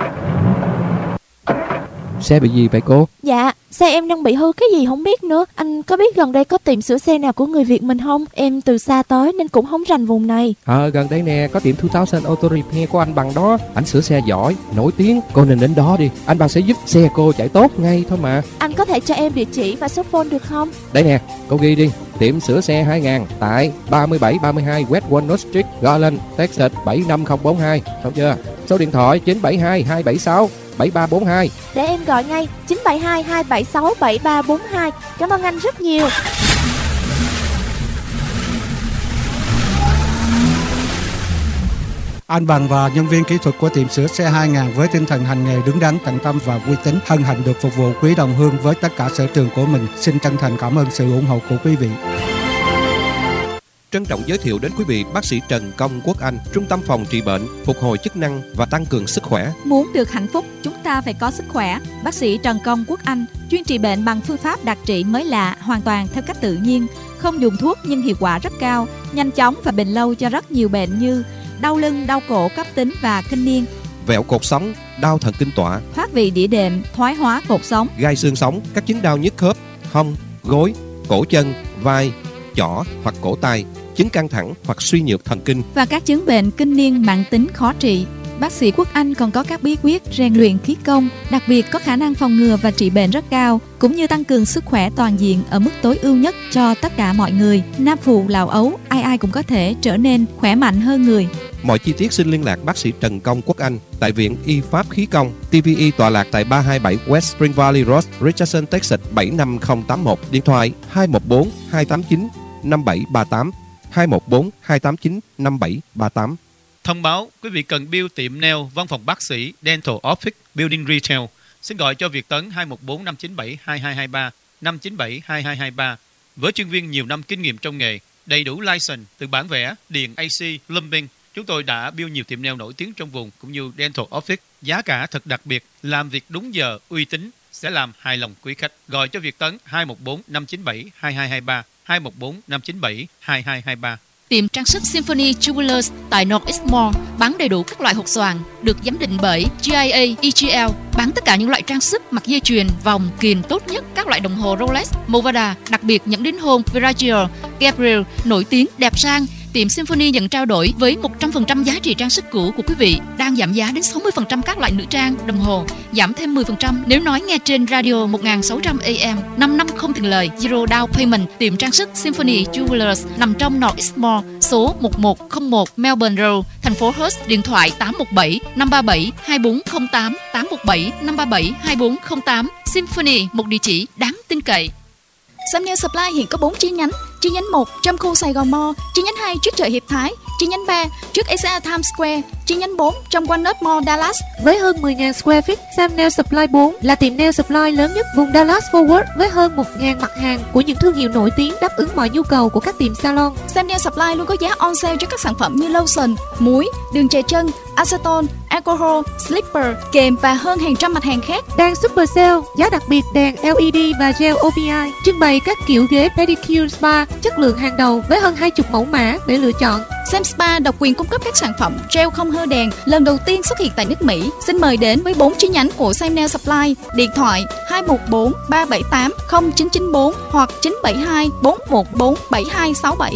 Xe bị gì vậy cô? Dạ, xe em đang bị hư cái gì không biết nữa. Anh có biết gần đây có tiệm sửa xe nào của người Việt mình không? Em từ xa tới nên cũng không rành vùng này. Gần đây nè, có tiệm 2000 Auto Repair của anh Bằng đó. Anh sửa xe giỏi, nổi tiếng. Cô nên đến đó đi. Anh Bằng sẽ giúp xe cô chạy tốt ngay thôi mà. Anh có thể cho em địa chỉ và số phone được không? Đây nè, cô ghi đi. Tiệm sửa xe 2000 tại 3732 West Walnut Street, Garland, Texas 75042. Xong chưa? Số điện thoại 972 276 7342. Để em gọi ngay 972 276 7342. Cảm ơn anh rất nhiều. Anh Bằng và nhân viên kỹ thuật của tiệm sửa xe 2000 với tinh thần hành nghề đứng đắn, tận tâm và uy tín hân hạnh được phục vụ quý đồng hương với tất cả sở trường của mình. Xin chân thành cảm ơn sự ủng hộ của quý vị. Trân trọng giới thiệu đến quý vị bác sĩ Trần Công Quốc Anh, Trung tâm phòng trị bệnh, phục hồi chức năng và tăng cường sức khỏe. Muốn được hạnh phúc, chúng ta phải có sức khỏe. Bác sĩ Trần Công Quốc Anh chuyên trị bệnh bằng phương pháp đặc trị mới lạ, hoàn toàn theo cách tự nhiên, không dùng thuốc nhưng hiệu quả rất cao, nhanh chóng và bền lâu cho rất nhiều bệnh như đau lưng, đau cổ cấp tính và kinh niên, vẹo cột sống, đau thần kinh tọa, thoát vị đĩa đệm, thoái hóa cột sống, gai xương sống, các chứng đau nhức khớp, hông, gối, cổ chân, vai, chỏ hoặc cổ tay, chứng căng thẳng hoặc suy nhược thần kinh và các chứng bệnh kinh niên mãn tính khó trị. Bác sĩ Quốc Anh còn có các bí quyết rèn luyện khí công, đặc biệt có khả năng phòng ngừa và trị bệnh rất cao, cũng như tăng cường sức khỏe toàn diện ở mức tối ưu nhất cho tất cả mọi người. Nam phụ, lão ấu, ai cũng có thể trở nên khỏe mạnh hơn người. Mọi chi tiết xin liên lạc bác sĩ Trần Công Quốc Anh tại Viện Y Pháp Khí Công, TVE tọa lạc tại 327 West Spring Valley Road, Richardson, Texas 75081. Điện thoại 214 289 5738, 214 289 5738. Thông báo quý vị cần bill tiệm nail, văn phòng bác sĩ, dental office, building retail. Xin gọi cho Việt Tấn 214 597 2223, 597 2223. Với chuyên viên nhiều năm kinh nghiệm trong nghề, đầy đủ license từ bản vẽ, điện, AC, plumbing. Chúng tôi đã bill nhiều tiệm nail nổi tiếng trong vùng cũng như dental office. Giá cả thật đặc biệt, làm việc đúng giờ, uy tín, sẽ làm hài lòng quý khách. Gọi cho Việt Tấn 214 597 2223, 214 597 2223. Tiệm trang sức Symphony Jewelers tại Northeast Mall bán đầy đủ các loại hột xoàn được giám định bởi GIA, EGL, bán tất cả những loại trang sức, mặt dây chuyền, vòng, kiềng tốt nhất, các loại đồng hồ Rolex, Movada, đặc biệt những đính hôn Versace, Gabriel nổi tiếng, đẹp sang, tiệm Symphony nhận trao đổi với 100% giá trị trang sức cũ của quý vị, đang giảm giá đến 60% các loại nữ trang, đồng hồ, giảm thêm 10% nếu nói nghe trên radio 1600 AM. 5 năm không tiền lời, zero down payment. Tiệm trang sức Symphony Jewelers nằm trong North East Mall, số 1101 Melbourne Road, thành phố Perth. Điện thoại 817 537 2408 817 537 2408. Symphony, một địa chỉ đáng tin cậy. Samuel Supply hiện có 4 chi nhánh. Chi nhánh 1 trong khu Sài Gòn Mall, chi nhánh 2 trước chợ Hiệp Thái, chi nhánh 3 trước Asia Times Square, chi nhánh 4 trong Walnut Mall, Dallas. Với hơn 10.000 square feet, Sam Nail Supply 4 là tiệm nail supply lớn nhất vùng Dallas Fort Worth với hơn 1.000 mặt hàng của những thương hiệu nổi tiếng đáp ứng mọi nhu cầu của các tiệm salon. Sam Nail Supply luôn có giá on sale cho các sản phẩm như lotion, muối, đường chè chân, acetone, alcohol, slipper, kềm và hơn hàng trăm mặt hàng khác. Đang super sale, giá đặc biệt đèn LED và gel OPI, trưng bày các kiểu ghế pedicure spa chất lượng hàng đầu với hơn 20 mẫu mã để lựa chọn. Sam Spa độc quyền cung cấp các sản phẩm gel không hơ đèn lần đầu tiên xuất hiện tại nước Mỹ. Xin mời đến với 4 chi nhánh của Sam Nail Supply. Điện thoại 214 378 0994 hoặc 972 414 7267.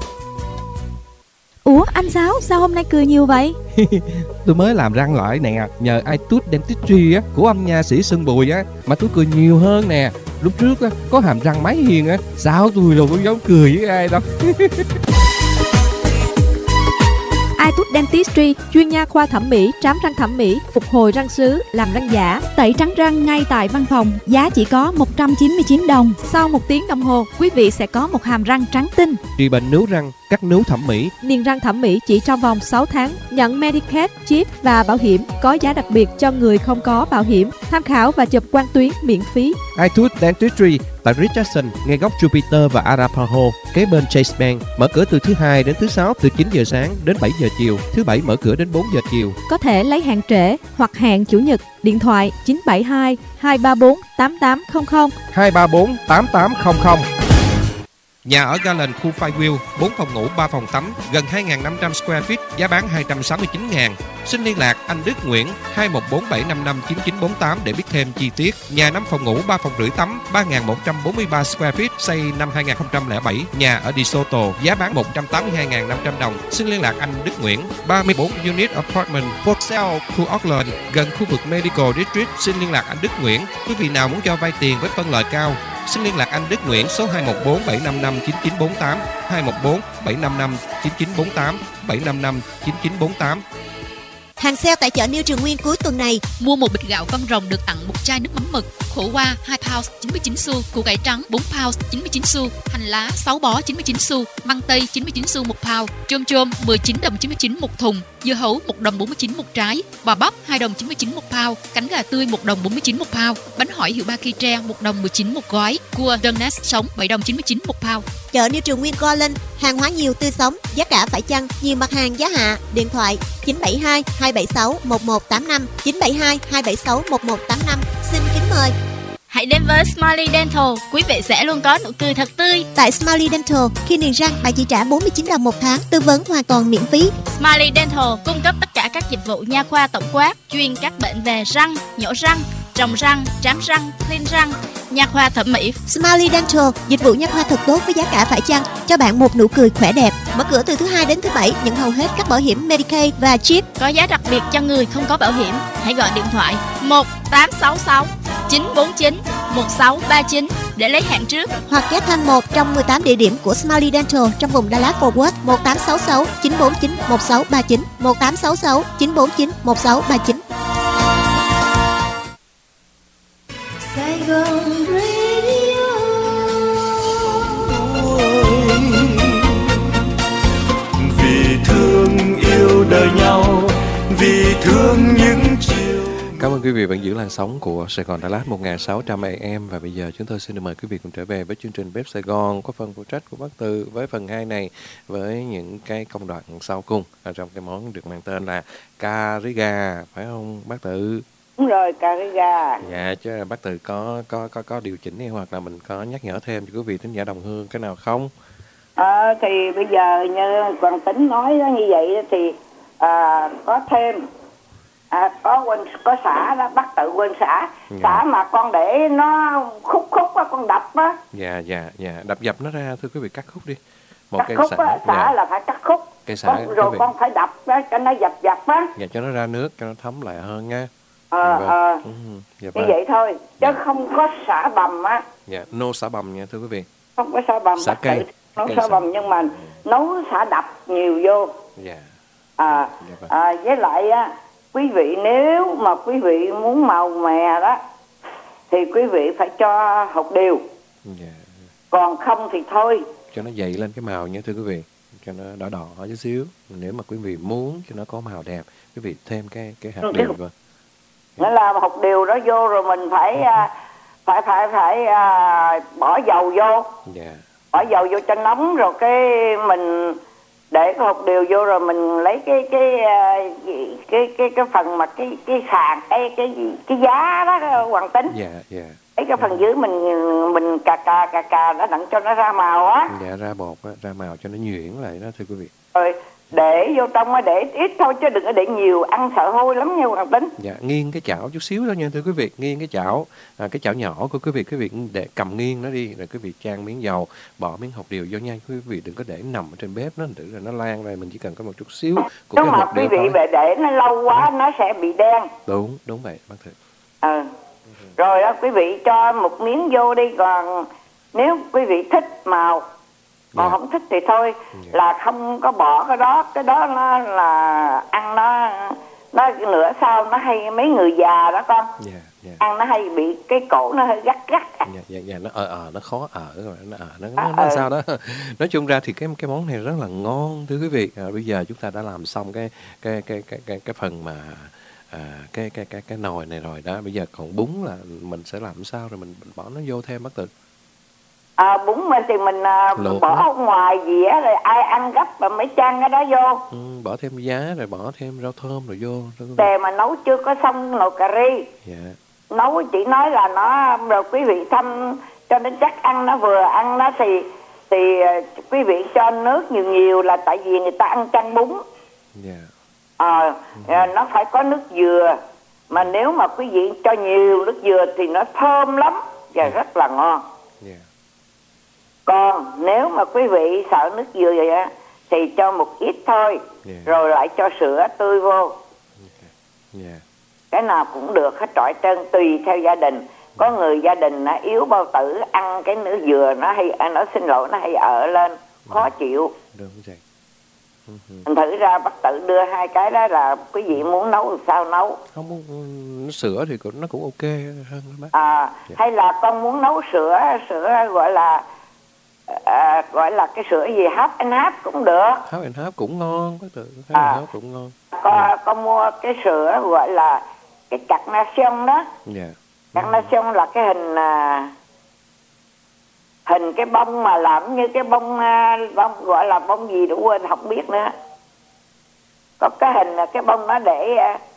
Ủa anh Sáu, sao hôm nay cười nhiều vậy? Tôi mới làm răng lại nè, nhờ iTooth Dentistry á, của ông nha sĩ Sơn Bùi á, mà tôi cười nhiều hơn nè. Lúc trước á, có hàm răng mái hiền á, sao tôi đâu có dám cười với ai đâu. iTooth Dentistry, chuyên nha khoa thẩm mỹ, trám răng thẩm mỹ, phục hồi răng sứ, làm răng giả, tẩy trắng răng ngay tại văn phòng. Giá chỉ có 199 đồng. Sau 1 tiếng đồng hồ, quý vị sẽ có một hàm răng trắng tinh. Trị bệnh nướu răng, cắt nướu thẩm mỹ. Niềng răng thẩm mỹ chỉ trong vòng 6 tháng. Nhận Medicaid, chip và bảo hiểm. Có giá đặc biệt cho người không có bảo hiểm. Tham khảo và chụp quang tuyến miễn phí. iTooth Dentistry tại Richardson, ngay góc Jupiter và Arapaho, kế bên Chase Bank. Mở cửa từ thứ Hai đến thứ Sáu từ 9 giờ sáng đến 7 giờ chiều. Thứ Bảy mở cửa đến 4 giờ chiều. Có thể lấy hẹn trễ hoặc hẹn Chủ nhật. Điện thoại 972 234 8800 234 8800. Nhà ở Garland, khu Fireview, 4 phòng ngủ, 3 phòng tắm, gần 2.500 square feet, giá bán 269.000. Xin liên lạc anh Đức Nguyễn 2147559948 để biết thêm chi tiết. Nhà 5 phòng ngủ, 3 phòng rưỡi tắm, 3.143 square feet, xây năm 2007. Nhà ở DeSoto, giá bán 182.500 đồng. Xin liên lạc anh Đức Nguyễn. 34 unit apartment for sale, khu Auckland, gần khu vực Medical District. Xin liên lạc anh Đức Nguyễn. Quý vị nào muốn cho vay tiền với phân lời cao, xin liên lạc anh Đức Nguyễn số 214 755 9948, 214 755 9948, 755 9948. Hàng sale tại chợ New Trường Nguyên cuối tuần này. Mua một bịch gạo con rồng được tặng một chai nước mắm mực, khổ qua 2 pounds 99 xu, củ cải trắng 4 pounds 99 xu, hành lá 6 bó 99 xu, măng tây 99 xu một pound, chôm chôm 19 đồng 99 một thùng, dưa hấu 1 đồng 49 một trái, bò bắp 2 đồng 99 một pound, cánh gà tươi 1 đồng 49 một pound, bánh hỏi hiệu Ba Kỳ Tre 1 đồng 19 một gói, cua Donut sống 7 đồng 99 một pound. Chợ New Trường Nguyên Garland, hàng hóa nhiều tươi sống, giá cả phải chăng, nhiều mặt hàng giá hạ. Điện thoại 972 276 1185, 972 276 1185. Xin kính mời. Hãy đến với Smiley Dental, quý vị sẽ luôn có nụ cười thật tươi. Tại Smiley Dental, khi niềng răng bạn chỉ trả 49 đồng một tháng, tư vấn hoàn toàn miễn phí. Smiley Dental cung cấp tất cả các dịch vụ nha khoa tổng quát, chuyên các bệnh về răng, nhổ răng, trồng răng, trám răng, clean răng, nha khoa thẩm mỹ. Smiley Dental, dịch vụ nha khoa thật tốt với giá cả phải chăng, cho bạn một nụ cười khỏe đẹp. Mở cửa từ thứ Hai đến thứ Bảy, nhận hầu hết các bảo hiểm Medicaid và chip. Có giá đặc biệt cho người không có bảo hiểm. Hãy gọi điện thoại 1866 949 1639 để lấy hẹn trước, hoặc ghé thăm một trong 18 địa điểm của Smiley Dental trong vùng Dallas Fort Worth. 1866 949 1639, 1866 949 1639. Sài Gòn Radio. Vì thương yêu đời nhau, vì thương những chiều. Cảm ơn quý vị vẫn giữ làn sóng của Sài Gòn Đà Lạt 1600 AM. Và bây giờ chúng tôi xin được mời quý vị cùng trở về với chương trình Bếp Sài Gòn, có phần phụ trách của bác Từ với phần 2 này, với những cái công đoạn sau cùng ở trong cái món được mang tên là cà ri gà, phải không bác Từ? Đúng rồi, cà ri gà. Dạ, chứ bác Từ có điều chỉnh hay hoặc là mình có nhắc nhở thêm cho quý vị thính giả đồng hương cái nào không? Thì bây giờ như Quang Tính nói như vậy thì có thêm có xả đó, bắt tự quên xả. Xả mà con để nó khúc á, con đập á. Dạ, đập dập nó ra, thưa quý vị, cắt khúc đi. Một cắt cây khúc sả, á, sả là phải cắt khúc. Cây sả rồi con phải đập á, cho nó dập á. Dạ, cho nó ra nước, cho nó thấm lại hơn nha. Như vậy thôi, chứ không có sả bằm á. Dạ, nấu sả bằm nha thưa quý vị. Không có sả bằm. Sả cây. Nấu sả bằm nhưng mà nấu sả đập nhiều vô. Dạ. Với lại á, quý vị nếu mà quý vị muốn màu mè đó thì quý vị phải cho hột điều. Dạ. Còn không thì thôi. Cho nó dậy lên cái màu nha thưa quý vị, cho nó đỏ đỏ chút xíu. Nếu mà quý vị muốn cho nó có màu đẹp, quý vị thêm cái hạt điều vào. Nghĩa là hột điều đó vô rồi mình phải bỏ dầu vô. Dạ. Bỏ dầu vô cho nóng rồi cái mình để cái hột điều vô rồi mình lấy cái phần mà cái sàn cái giá đó Hoàng Tính. Dạ, dạ. Lấy cái phần dưới mình cà nó đặng cho nó ra màu á. Dạ, ra bột á, ra màu cho nó nhuyễn lại đó thưa quý vị. Rồi để vô trong á, để ít thôi chứ đừng có để nhiều, ăn sợ hôi lắm nha Hoàng Tính. Dạ, nghiêng cái chảo chút xíu thôi nha thưa quý vị, nghiêng cái chảo nhỏ của quý vị để cầm nghiêng nó đi, rồi quý vị chan miếng dầu, bỏ miếng hột điều vô nha, quý vị đừng có để nằm ở trên bếp nó tự rồi nó lan ra, mình chỉ cần có một chút xíu của cái hột điều thôi. Quý vị để nó lâu quá nó sẽ bị đen. Đúng vậy bác Thịnh. Rồi đó quý vị cho một miếng vô đi, còn nếu quý vị thích màu, còn không thích thì thôi, là không có bỏ cái đó nó là ăn nó nửa sau nó hay mấy người già đó con. Ăn nó hay bị cái cổ nó hơi gắt. Dạ, nó khó rồi, nó sao đó. Nói chung ra thì cái món này rất là ngon thưa quý vị. Bây giờ chúng ta đã làm xong cái phần mà cái nồi này rồi đó, bây giờ còn bún là mình sẽ làm sao rồi mình bỏ nó vô thêm bác Tự. Bún mình thì mình bỏ ở ngoài dĩa rồi ai ăn gấp mà mới chan cái đó vô. Bỏ thêm giá rồi bỏ thêm rau thơm rồi vô. Để mà nấu chưa có xong nồi cà ri. Dạ. Nấu chỉ nói là nó rồi quý vị thăm cho nó chắc ăn, nó vừa ăn nó thì quý vị cho nước nhiều là tại vì người ta ăn canh bún. Nó phải có nước dừa, mà nếu mà quý vị cho nhiều nước dừa thì nó thơm lắm và rất là ngon. Còn nếu mà quý vị sợ nước dừa vậy á thì cho một ít thôi, rồi lại cho sữa tươi vô. Cái nào cũng được hết trọi trơn, tùy theo gia đình. Có người gia đình nó yếu bao tử, ăn cái nước dừa nó hay ở lên khó chịu. Đúng vậy. Mình thử ra bác Tự đưa hai cái đó là quý vị muốn nấu thì sao nấu. Không, sữa thì nó cũng ok hơn đó bác. Hay là con muốn nấu sữa gọi là cái sữa gì half and half cũng được. Half and half cũng ngon bác Tự. Half and half cũng ngon. Con mua cái sữa gọi là cái Carnation đó. Carnation là cái hình cái bông mà làm như cái bông gọi là bông gì đó quên không biết nữa. Có cái hình là cái bông nó để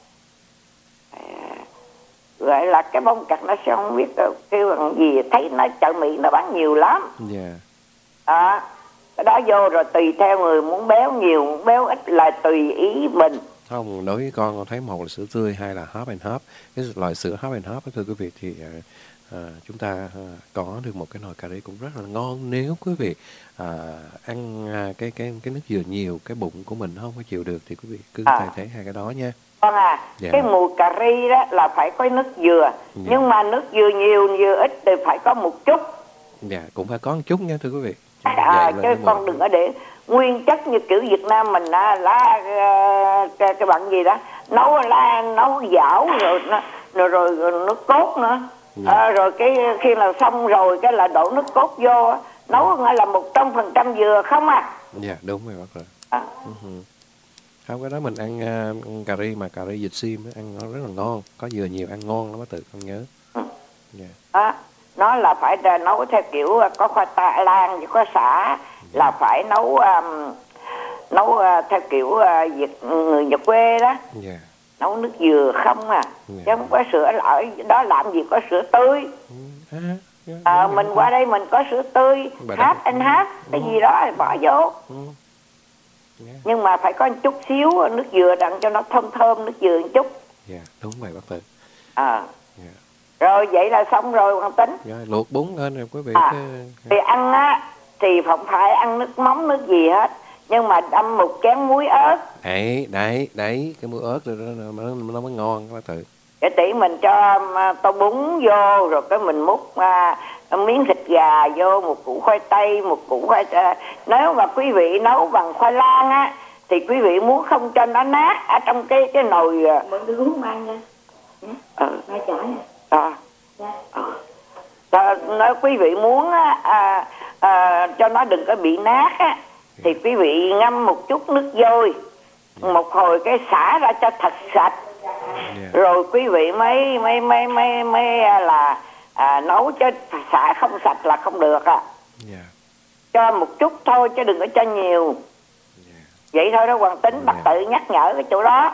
gọi là cái bông Carnation không biết kêu bằng gì, thấy nó chợ Mỹ nó bán nhiều lắm. Cái đó vô rồi tùy theo người muốn béo nhiều muốn béo ít là tùy ý mình. Không, đối với con thấy một là sữa tươi, hai là half and half. Cái loại sữa half and half thưa quý vị thì chúng ta có được một cái nồi cà ri cũng rất là ngon. Nếu quý vị ăn cái nước dừa nhiều, cái bụng của mình không có chịu được thì quý vị cứ thay thế hai cái đó nha. Con cái mùi cà ri đó là phải có nước dừa, nhưng mà nước dừa nhiều dừa ít thì phải có một chút. Dạ, cũng phải có một chút nha thưa quý vị. Chứ con đừng có để nguyên chất như kiểu Việt Nam mình cái bạn gì đó nấu dảo rồi nước cốt nữa. Rồi cái khi nào xong rồi cái là đổ nước cốt vô, nấu ngay là 100% dừa không à. Dạ đúng rồi bác rồi. Không, cái đó mình ăn cà ri mà cà ri vịt xiêm ăn nó rất là ngon, có dừa nhiều ăn ngon lắm bác Tự, con nhớ. Nó là phải nấu theo kiểu có khoai tây lan với có sả, là phải nấu theo kiểu người nhà quê đó. Nấu nước dừa không à, chứ không có sữa ở đó làm gì có sữa tươi. Mình qua đây mình có sữa tươi, half and half cái gì đó thì bỏ vô. Nhưng mà phải có một chút xíu nước dừa đặng cho nó thơm nước dừa một chút. Đúng vậy bác Tự. Rồi vậy là xong rồi Hoàng Tính. Luộc bún lên rồi quý vị. Thì ăn á thì không phải ăn nước mắm nước gì hết, nhưng mà đâm một chén muối ớt. Đấy, cái muối ớt nó mới ngon các bác Tự. Cái tỷ mình cho tô bún vô, rồi cái mình múc miếng thịt gà vô, một củ khoai tây, một củ khoai tây. Nếu mà quý vị nấu bằng khoai lang á, thì quý vị muốn không cho nó nát ở trong cái nồi. Mình cứ uống ăn nha. Hai chả. Nếu quý vị muốn cho nó đừng có bị nát á, thì quý vị ngâm một chút nước vôi, một hồi cái xả ra cho thật sạch. Rồi quý vị mới là nấu, chứ xả không sạch là không được à. Cho một chút thôi chứ đừng có cho nhiều. Vậy thôi đó Hoàng Tính, bác Tự nhắc nhở cái chỗ đó.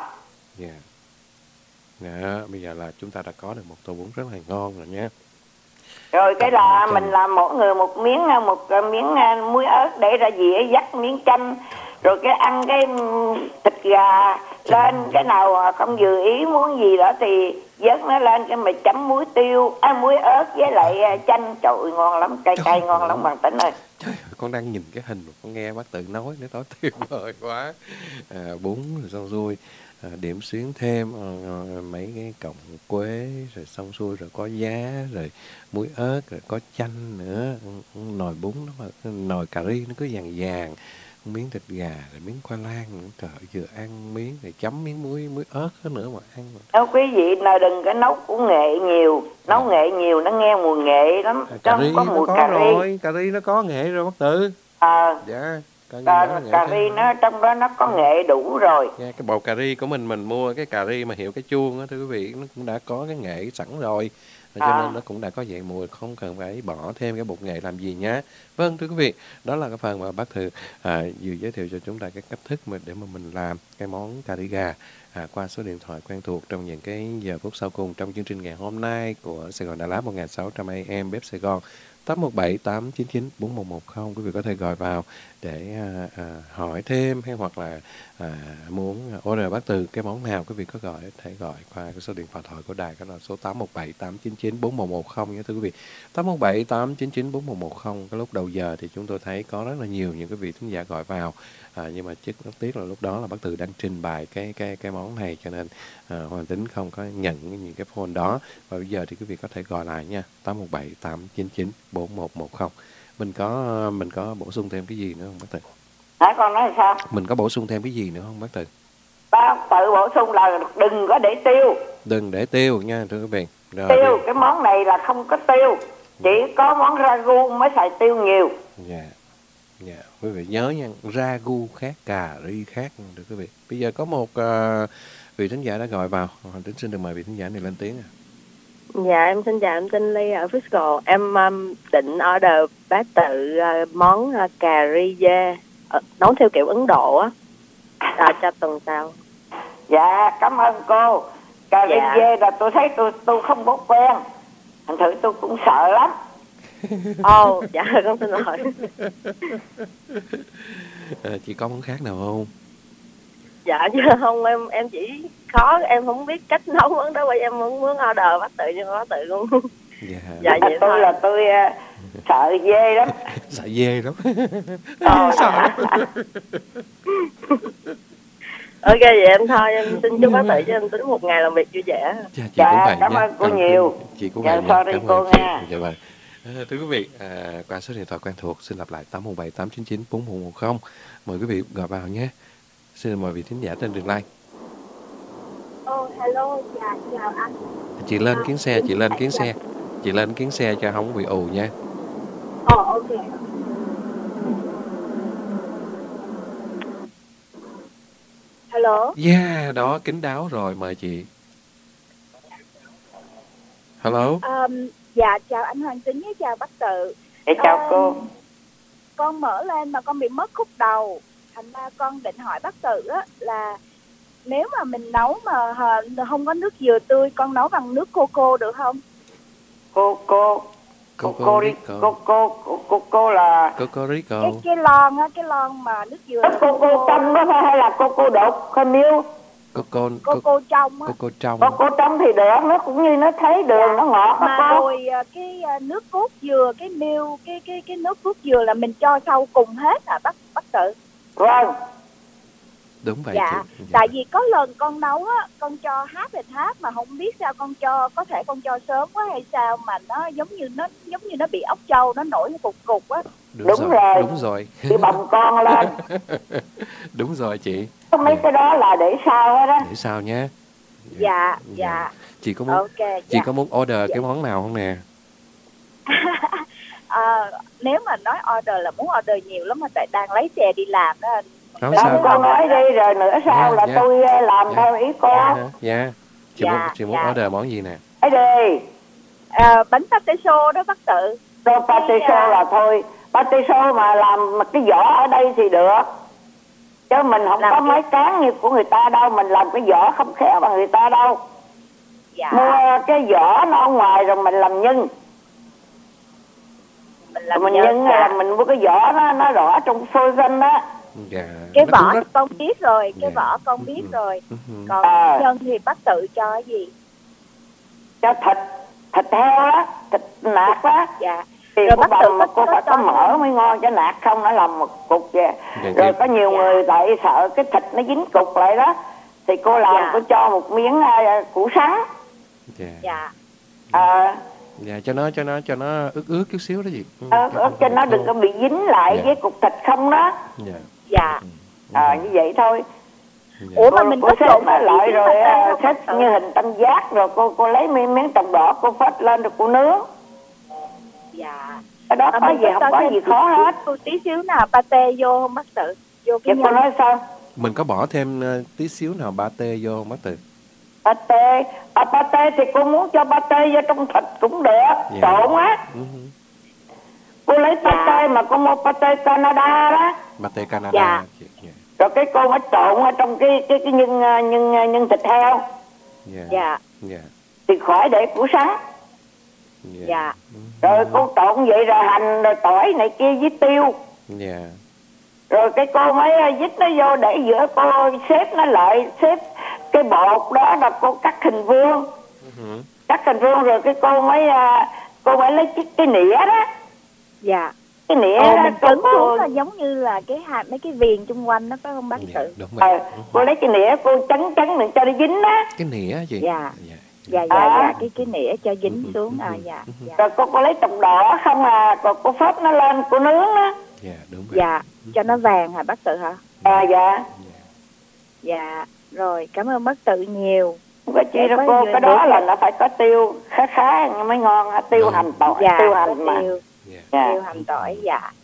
Bây giờ là chúng ta đã có được một tô bún rất là ngon rồi nhé. Rồi cái là mình làm mỗi người một miếng muối ớt để ra dĩa, dắt miếng chanh, rồi cái ăn cái thịt gà lên, cái nào không vừa ý muốn gì đó thì vớt nó lên, cái mà chấm muối ớt với lại chanh. Trời ơi, ngon lắm, cay ngon lắm Hoàng Tính ơi. Trời ơi, con đang nhìn cái hình, con nghe bác Tự nói nó nói tuyệt vời quá. Bún rồi xong xuôi, điểm xuyến thêm mấy cái cọng quế, rồi xong xuôi rồi có giá, rồi muối ớt, rồi có chanh nữa, nồi bún nó mà nồi cà ri nó cứ vàng, miếng thịt gà, rồi miếng khoai lang nữa. Trời ơi, vừa ăn miếng rồi chấm miếng muối ớt nữa mà ăn. Đâu quý vị nào đừng có nấu củ nghệ nhiều, nấu nghệ nhiều nó nghe mùi nghệ lắm. Cà ri có mùi cà ri rồi, cà ri nó có nghệ rồi bác Tự. Dạ. Cà ri nó trong đó nó có nghệ đủ rồi. Cái bầu cà ri của mình mua cái cà ri mà hiệu cái chuông á, thưa quý vị, nó cũng đã có cái nghệ sẵn rồi. Cho nên nó cũng đã có dạng mùi, không cần phải bỏ thêm cái bột nghệ làm gì nhá. Vâng thưa quý vị, đó là cái phần mà bác Tự vừa giới thiệu cho chúng ta cái cách thức để mà mình làm cái món cà ri gà qua số điện thoại quen thuộc trong những cái giờ phút sau cùng trong chương trình ngày hôm nay của Sài Gòn Đà Lạt 1600 AM bếp Sài Gòn. 817 899 4110. Quý vị có thể gọi vào để hỏi thêm, hay hoặc là muốn order bác Tự cái món nào, quý vị có thể gọi qua cái số điện thoại của đài, đó là số 817 899 4110 nha thưa quý vị. 817 899 4110. Cái lúc đầu giờ thì chúng tôi thấy có rất là nhiều những cái vị thính giả gọi vào, nhưng mà rất tiếc là lúc đó là bác Tự đang trình bày cái món này, cho nên Hoàng Tính không có nhận những cái phone đó. Và bây giờ thì quý vị có thể gọi lại nha, 817 899 4110. Mình có bổ sung thêm cái gì nữa không bác Tự? Hả, con nói sao? Mình có bổ sung thêm cái gì nữa không bác Tự? Bác Tự bổ sung là đừng có để tiêu. Đừng để tiêu nha thưa quý vị. Rồi, tiêu, cái món này là không có tiêu, chỉ có món ragu mới xài tiêu nhiều. Dạ, quý vị nhớ nha, ragu khác, cà ri khác được quý vị. Bây giờ có một vị thính giả đã gọi vào, Hoàng Tính xin được mời vị thính giả này lên tiếng. Dạ, em xin chào, em tên Ly ở Frisco. Em định order bác Tự món cà ri dê nấu theo kiểu Ấn Độ á, cho tuần sau. Dạ, cảm ơn cô. Cà ri dê là tôi thấy tôi không có quen, thành thử tôi cũng sợ lắm. Dạ con xin lỗi. Chị có món khác nào không? Dạ chứ không, em chỉ khó, em không biết cách nấu món đó, bởi em muốn order bác Tự nhưng bác Tự luôn. Dạ vậy tôi thôi. Là tôi sợ dê lắm. Sợ dê lắm. Sợ. Ok vậy em thôi, em xin chúc bác Tự cho em Tính một ngày làm việc vui vẻ. Chị cũng vậy cảm ơn cô nhiều. Chị cũng vậy. Sorry cô nha. Dạ vâng. Thưa quý vị, qua số điện thoại quen thuộc, xin lặp lại 817 899 4110. Mời quý vị gọi vào nhé. Xin mời vị thính giả trên đường line. Hello, chào anh. Chị lên kiến xe cho không bị ù nha. Ok. Hello. Yeah, đó, kín đáo rồi, mời chị. Hello. Dạ, chào anh Hoàng Tính với chào bác Tự. Chào cô. Con mở lên mà con bị mất khúc đầu. Thành ra con định hỏi bác Tự á, là nếu mà mình nấu mà không có nước dừa tươi, con nấu bằng nước coco được không? Coco là Cocorico. Cái lon á, cái lon mà nước dừa. Coco trong đó hay là coco đột, con miêu? Cô trong á. Cô trong. Cô trong thì được, nó cũng như nó thấy đường, nó ngọt mà cô. rồi cái nước cốt dừa, cái nước cốt dừa là mình cho sau cùng hết hả bác Tự? Vâng. Đúng vậy dạ. chị. Tại vì có lần con nấu á, con cho half and half mà không biết sao con cho, có thể con cho sớm quá hay sao mà nó giống như nó bị ốc trâu, nó nổi cục cục á. Đúng rồi. Đúng rồi. Chị bồng con lên. Đúng rồi chị. Mấy cái đó là để sau hết á. Để sau nhé. Dạ. Chị có muốn chị có muốn order cái món nào không nè? Nếu mà nói order là muốn order nhiều lắm mà tại đang lấy xe đi làm đó. Không sao. Con nói đi rồi nữa sau là tôi làm theo ý cô. Dạ. Chị muốn order món gì nè? Ấy đi. Bánh pate xô đó bác Tự. Rồi pate xô là thôi. Pate xô mà làm cái vỏ ở đây thì được. Chứ mình không làm có mấy cán như của người ta đâu, mình làm cái vỏ không khéo bằng người ta đâu. Dạ. Mua cái vỏ nó ở ngoài rồi mình làm nhân. Mình nhân là mình mua cái vỏ nó rõ trong frozen đó. Dạ. Cái vỏ thì con biết rồi, cái vỏ con biết rồi. Còn nhân thì bác Tự cho cái gì? Cho thịt heo á, thịt nạc á. Dạ. Thì rồi bác Tự mà cô phải có mỡ mới ngon, cho nạc không nó làm một cục vậy. Rồi có nhiều người tại sợ cái thịt nó dính cục lại đó thì cô làm cô cho một miếng củ sắn. Dạ. Dạ cho nó ướt chút xíu đó gì. Cho nó đừng có bị dính lại với cục thịt không đó. Dạ. Như vậy thôi. Ủa mà mình có trộn nó lại rồi xếp như hình tam giác rồi cô lấy miếng tàu đỏ cô phết lên rồi cô nướng. Dạ. Cái đó có gì không có gì khó hết. Tí xíu nào pate vô không bác Tự? Vô cái cô nói sao? Mình có bỏ thêm tí xíu nào pate vô không bác Tự? Pate thì cô muốn cho pate vô trong thịt cũng được. Trộn á. Cô lấy pate mà cô mua pate Canada đó. Pate Canada. Rồi cái cô mới trộn ở trong cái nhân thịt heo. Dạ. Thì khỏi để củ sắn. Dạ. Rồi cô trộn vậy rồi hành rồi tỏi này kia với tiêu. Rồi cái cô mới dít nó vô để giữa cô xếp nó lại, xếp cái bột đó là cô cắt hình vuông. Cắt hình vuông rồi cái cô mới lấy cái nĩa đó. Dạ. Cái nĩa đó mình trấn xuống là giống như là cái hạt mấy cái viền xung quanh đó phải không bác Tự? Đúng rồi. Cô lấy cái nĩa cô chấn đừng cho nó dính á. Cái nĩa gì? Dạ, cái nĩa cho dính xuống. Rồi cô lấy tàu đỏ không còn cô phết nó lên cô nướng á. Dạ đúng rồi. Dạ, cho nó vàng hả bác Tự hả? Dạ. Dạ, rồi cảm ơn bác Tự nhiều. Không có chi đâu cô, cái đó là nó phải có tiêu khá mới ngon, tiêu hành tỏi, tiêu hành mà. Tiêu hành tỏi,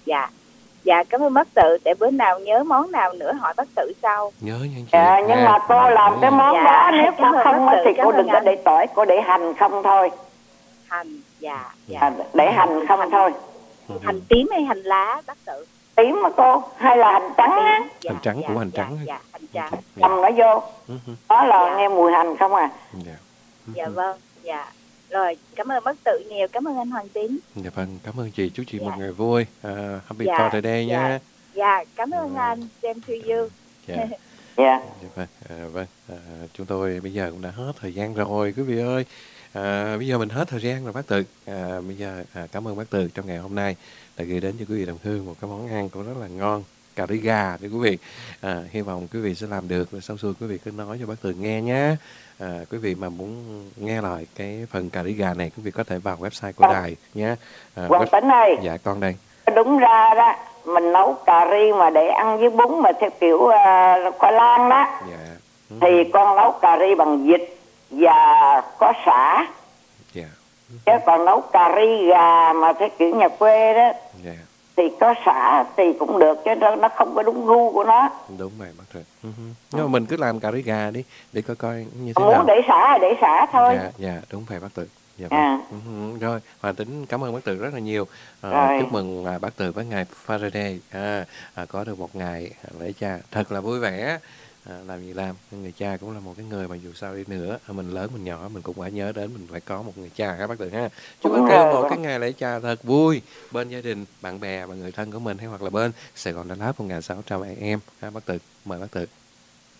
dạ cảm ơn bác Tự. Để bữa nào nhớ món nào nữa hỏi bác Tự sau. Nhớ nha chị. Nhưng mà cô làm cái món đó nếu cô không thì cô đừng có để tỏi, cô để hành không thôi. Hành, để hành không thôi. Hành tím hay hành lá bác Tự? Tím mà cô, hay là hành trắng á? Hành trắng của hành trắng. Dạ, hành trắng. Cầm nó vô. Đó là nghe mùi hành không à? Dạ vâng, dạ. Rồi, cảm ơn bác Tự nhiều, cảm ơn anh Hoàng Tín. Dạ vâng, cảm ơn chị, chúc chị một ngày vui. Happy Friday nha. Dạ, cảm ơn anh, same to you. Dạ. Vâng, chúng tôi bây giờ cũng đã hết thời gian rồi quý vị ơi. Bây giờ mình hết thời gian rồi bác Tự. Bây giờ cảm ơn bác Tự trong ngày hôm nay đã gửi đến cho quý vị đồng hương một cái món ăn cũng rất là ngon, cà ri gà thưa quý vị. Hy vọng quý vị sẽ làm được, rồi xong xuôi quý vị cứ nói cho bác Tự nghe nhé. Quý vị mà muốn nghe lại cái phần cà ri gà này, quý vị có thể vào website của đài nhé. Hoàng Tính ơi. Dạ con đây. Đúng ra đó, mình nấu cà ri mà để ăn với bún mà theo kiểu khoai lang đó. Thì con nấu cà ri bằng vịt và có sả. Chứ còn nấu cà ri gà mà theo kiểu nhà quê đó thì có sả thì cũng được, chứ nó không có đúng gu của nó. Đúng rồi bác Tự. Nhưng mà mình cứ làm cà ri gà đi để coi như thế nào. Muốn để xả thôi. Dạ đúng vậy bác Tự. Dạ vâng. Rồi, Hoàng Tính cảm ơn bác Tự rất là nhiều. Chúc mừng bác Tự với ngày Friday, có được một ngày lễ cha thật là vui vẻ. Làm gì làm, người cha cũng là một cái người mà dù sao đi nữa mình lớn mình nhỏ mình cũng phải nhớ đến, mình phải có một người cha các bác Tự ha. Chúc bác Tự một cái ngày lễ cha thật vui bên gia đình, bạn bè và người thân của mình, hay hoặc là bên Sài Gòn Đà Lạt 1600 AM ha bác Tự. Mời bác Tự.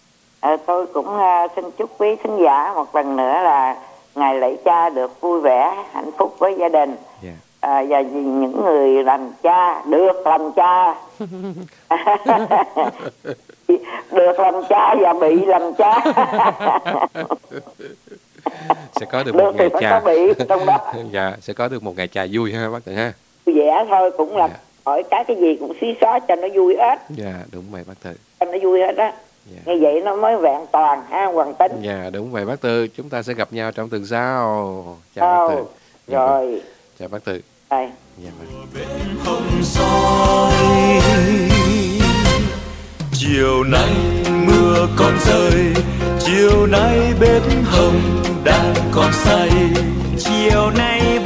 Tôi cũng xin chúc quý thính giả một lần nữa là ngày lễ cha được vui vẻ, hạnh phúc với gia đình. Và vì những người làm cha, được làm cha được làm cha và bị làm cha sẽ có được một ngày cha bị trong đó. Dạ, sẽ có được một ngày cha vui ha bác Tự ha. Vui vẻ thôi, cũng là hỏi cái gì cũng xí xóa cho nó vui hết. Dạ, đúng vậy bác Tự. Cho nó vui hết á. Như vậy nó mới vẹn toàn ha Hoàng Tính. Dạ, đúng vậy bác Tự. Chúng ta sẽ gặp nhau trong tuần sau. Chào bác Tự. Rồi. Chào bác Tự. Đây. Dạ chiều nay mưa còn rơi, chiều nay bếp hồng đang còn say, chiều nay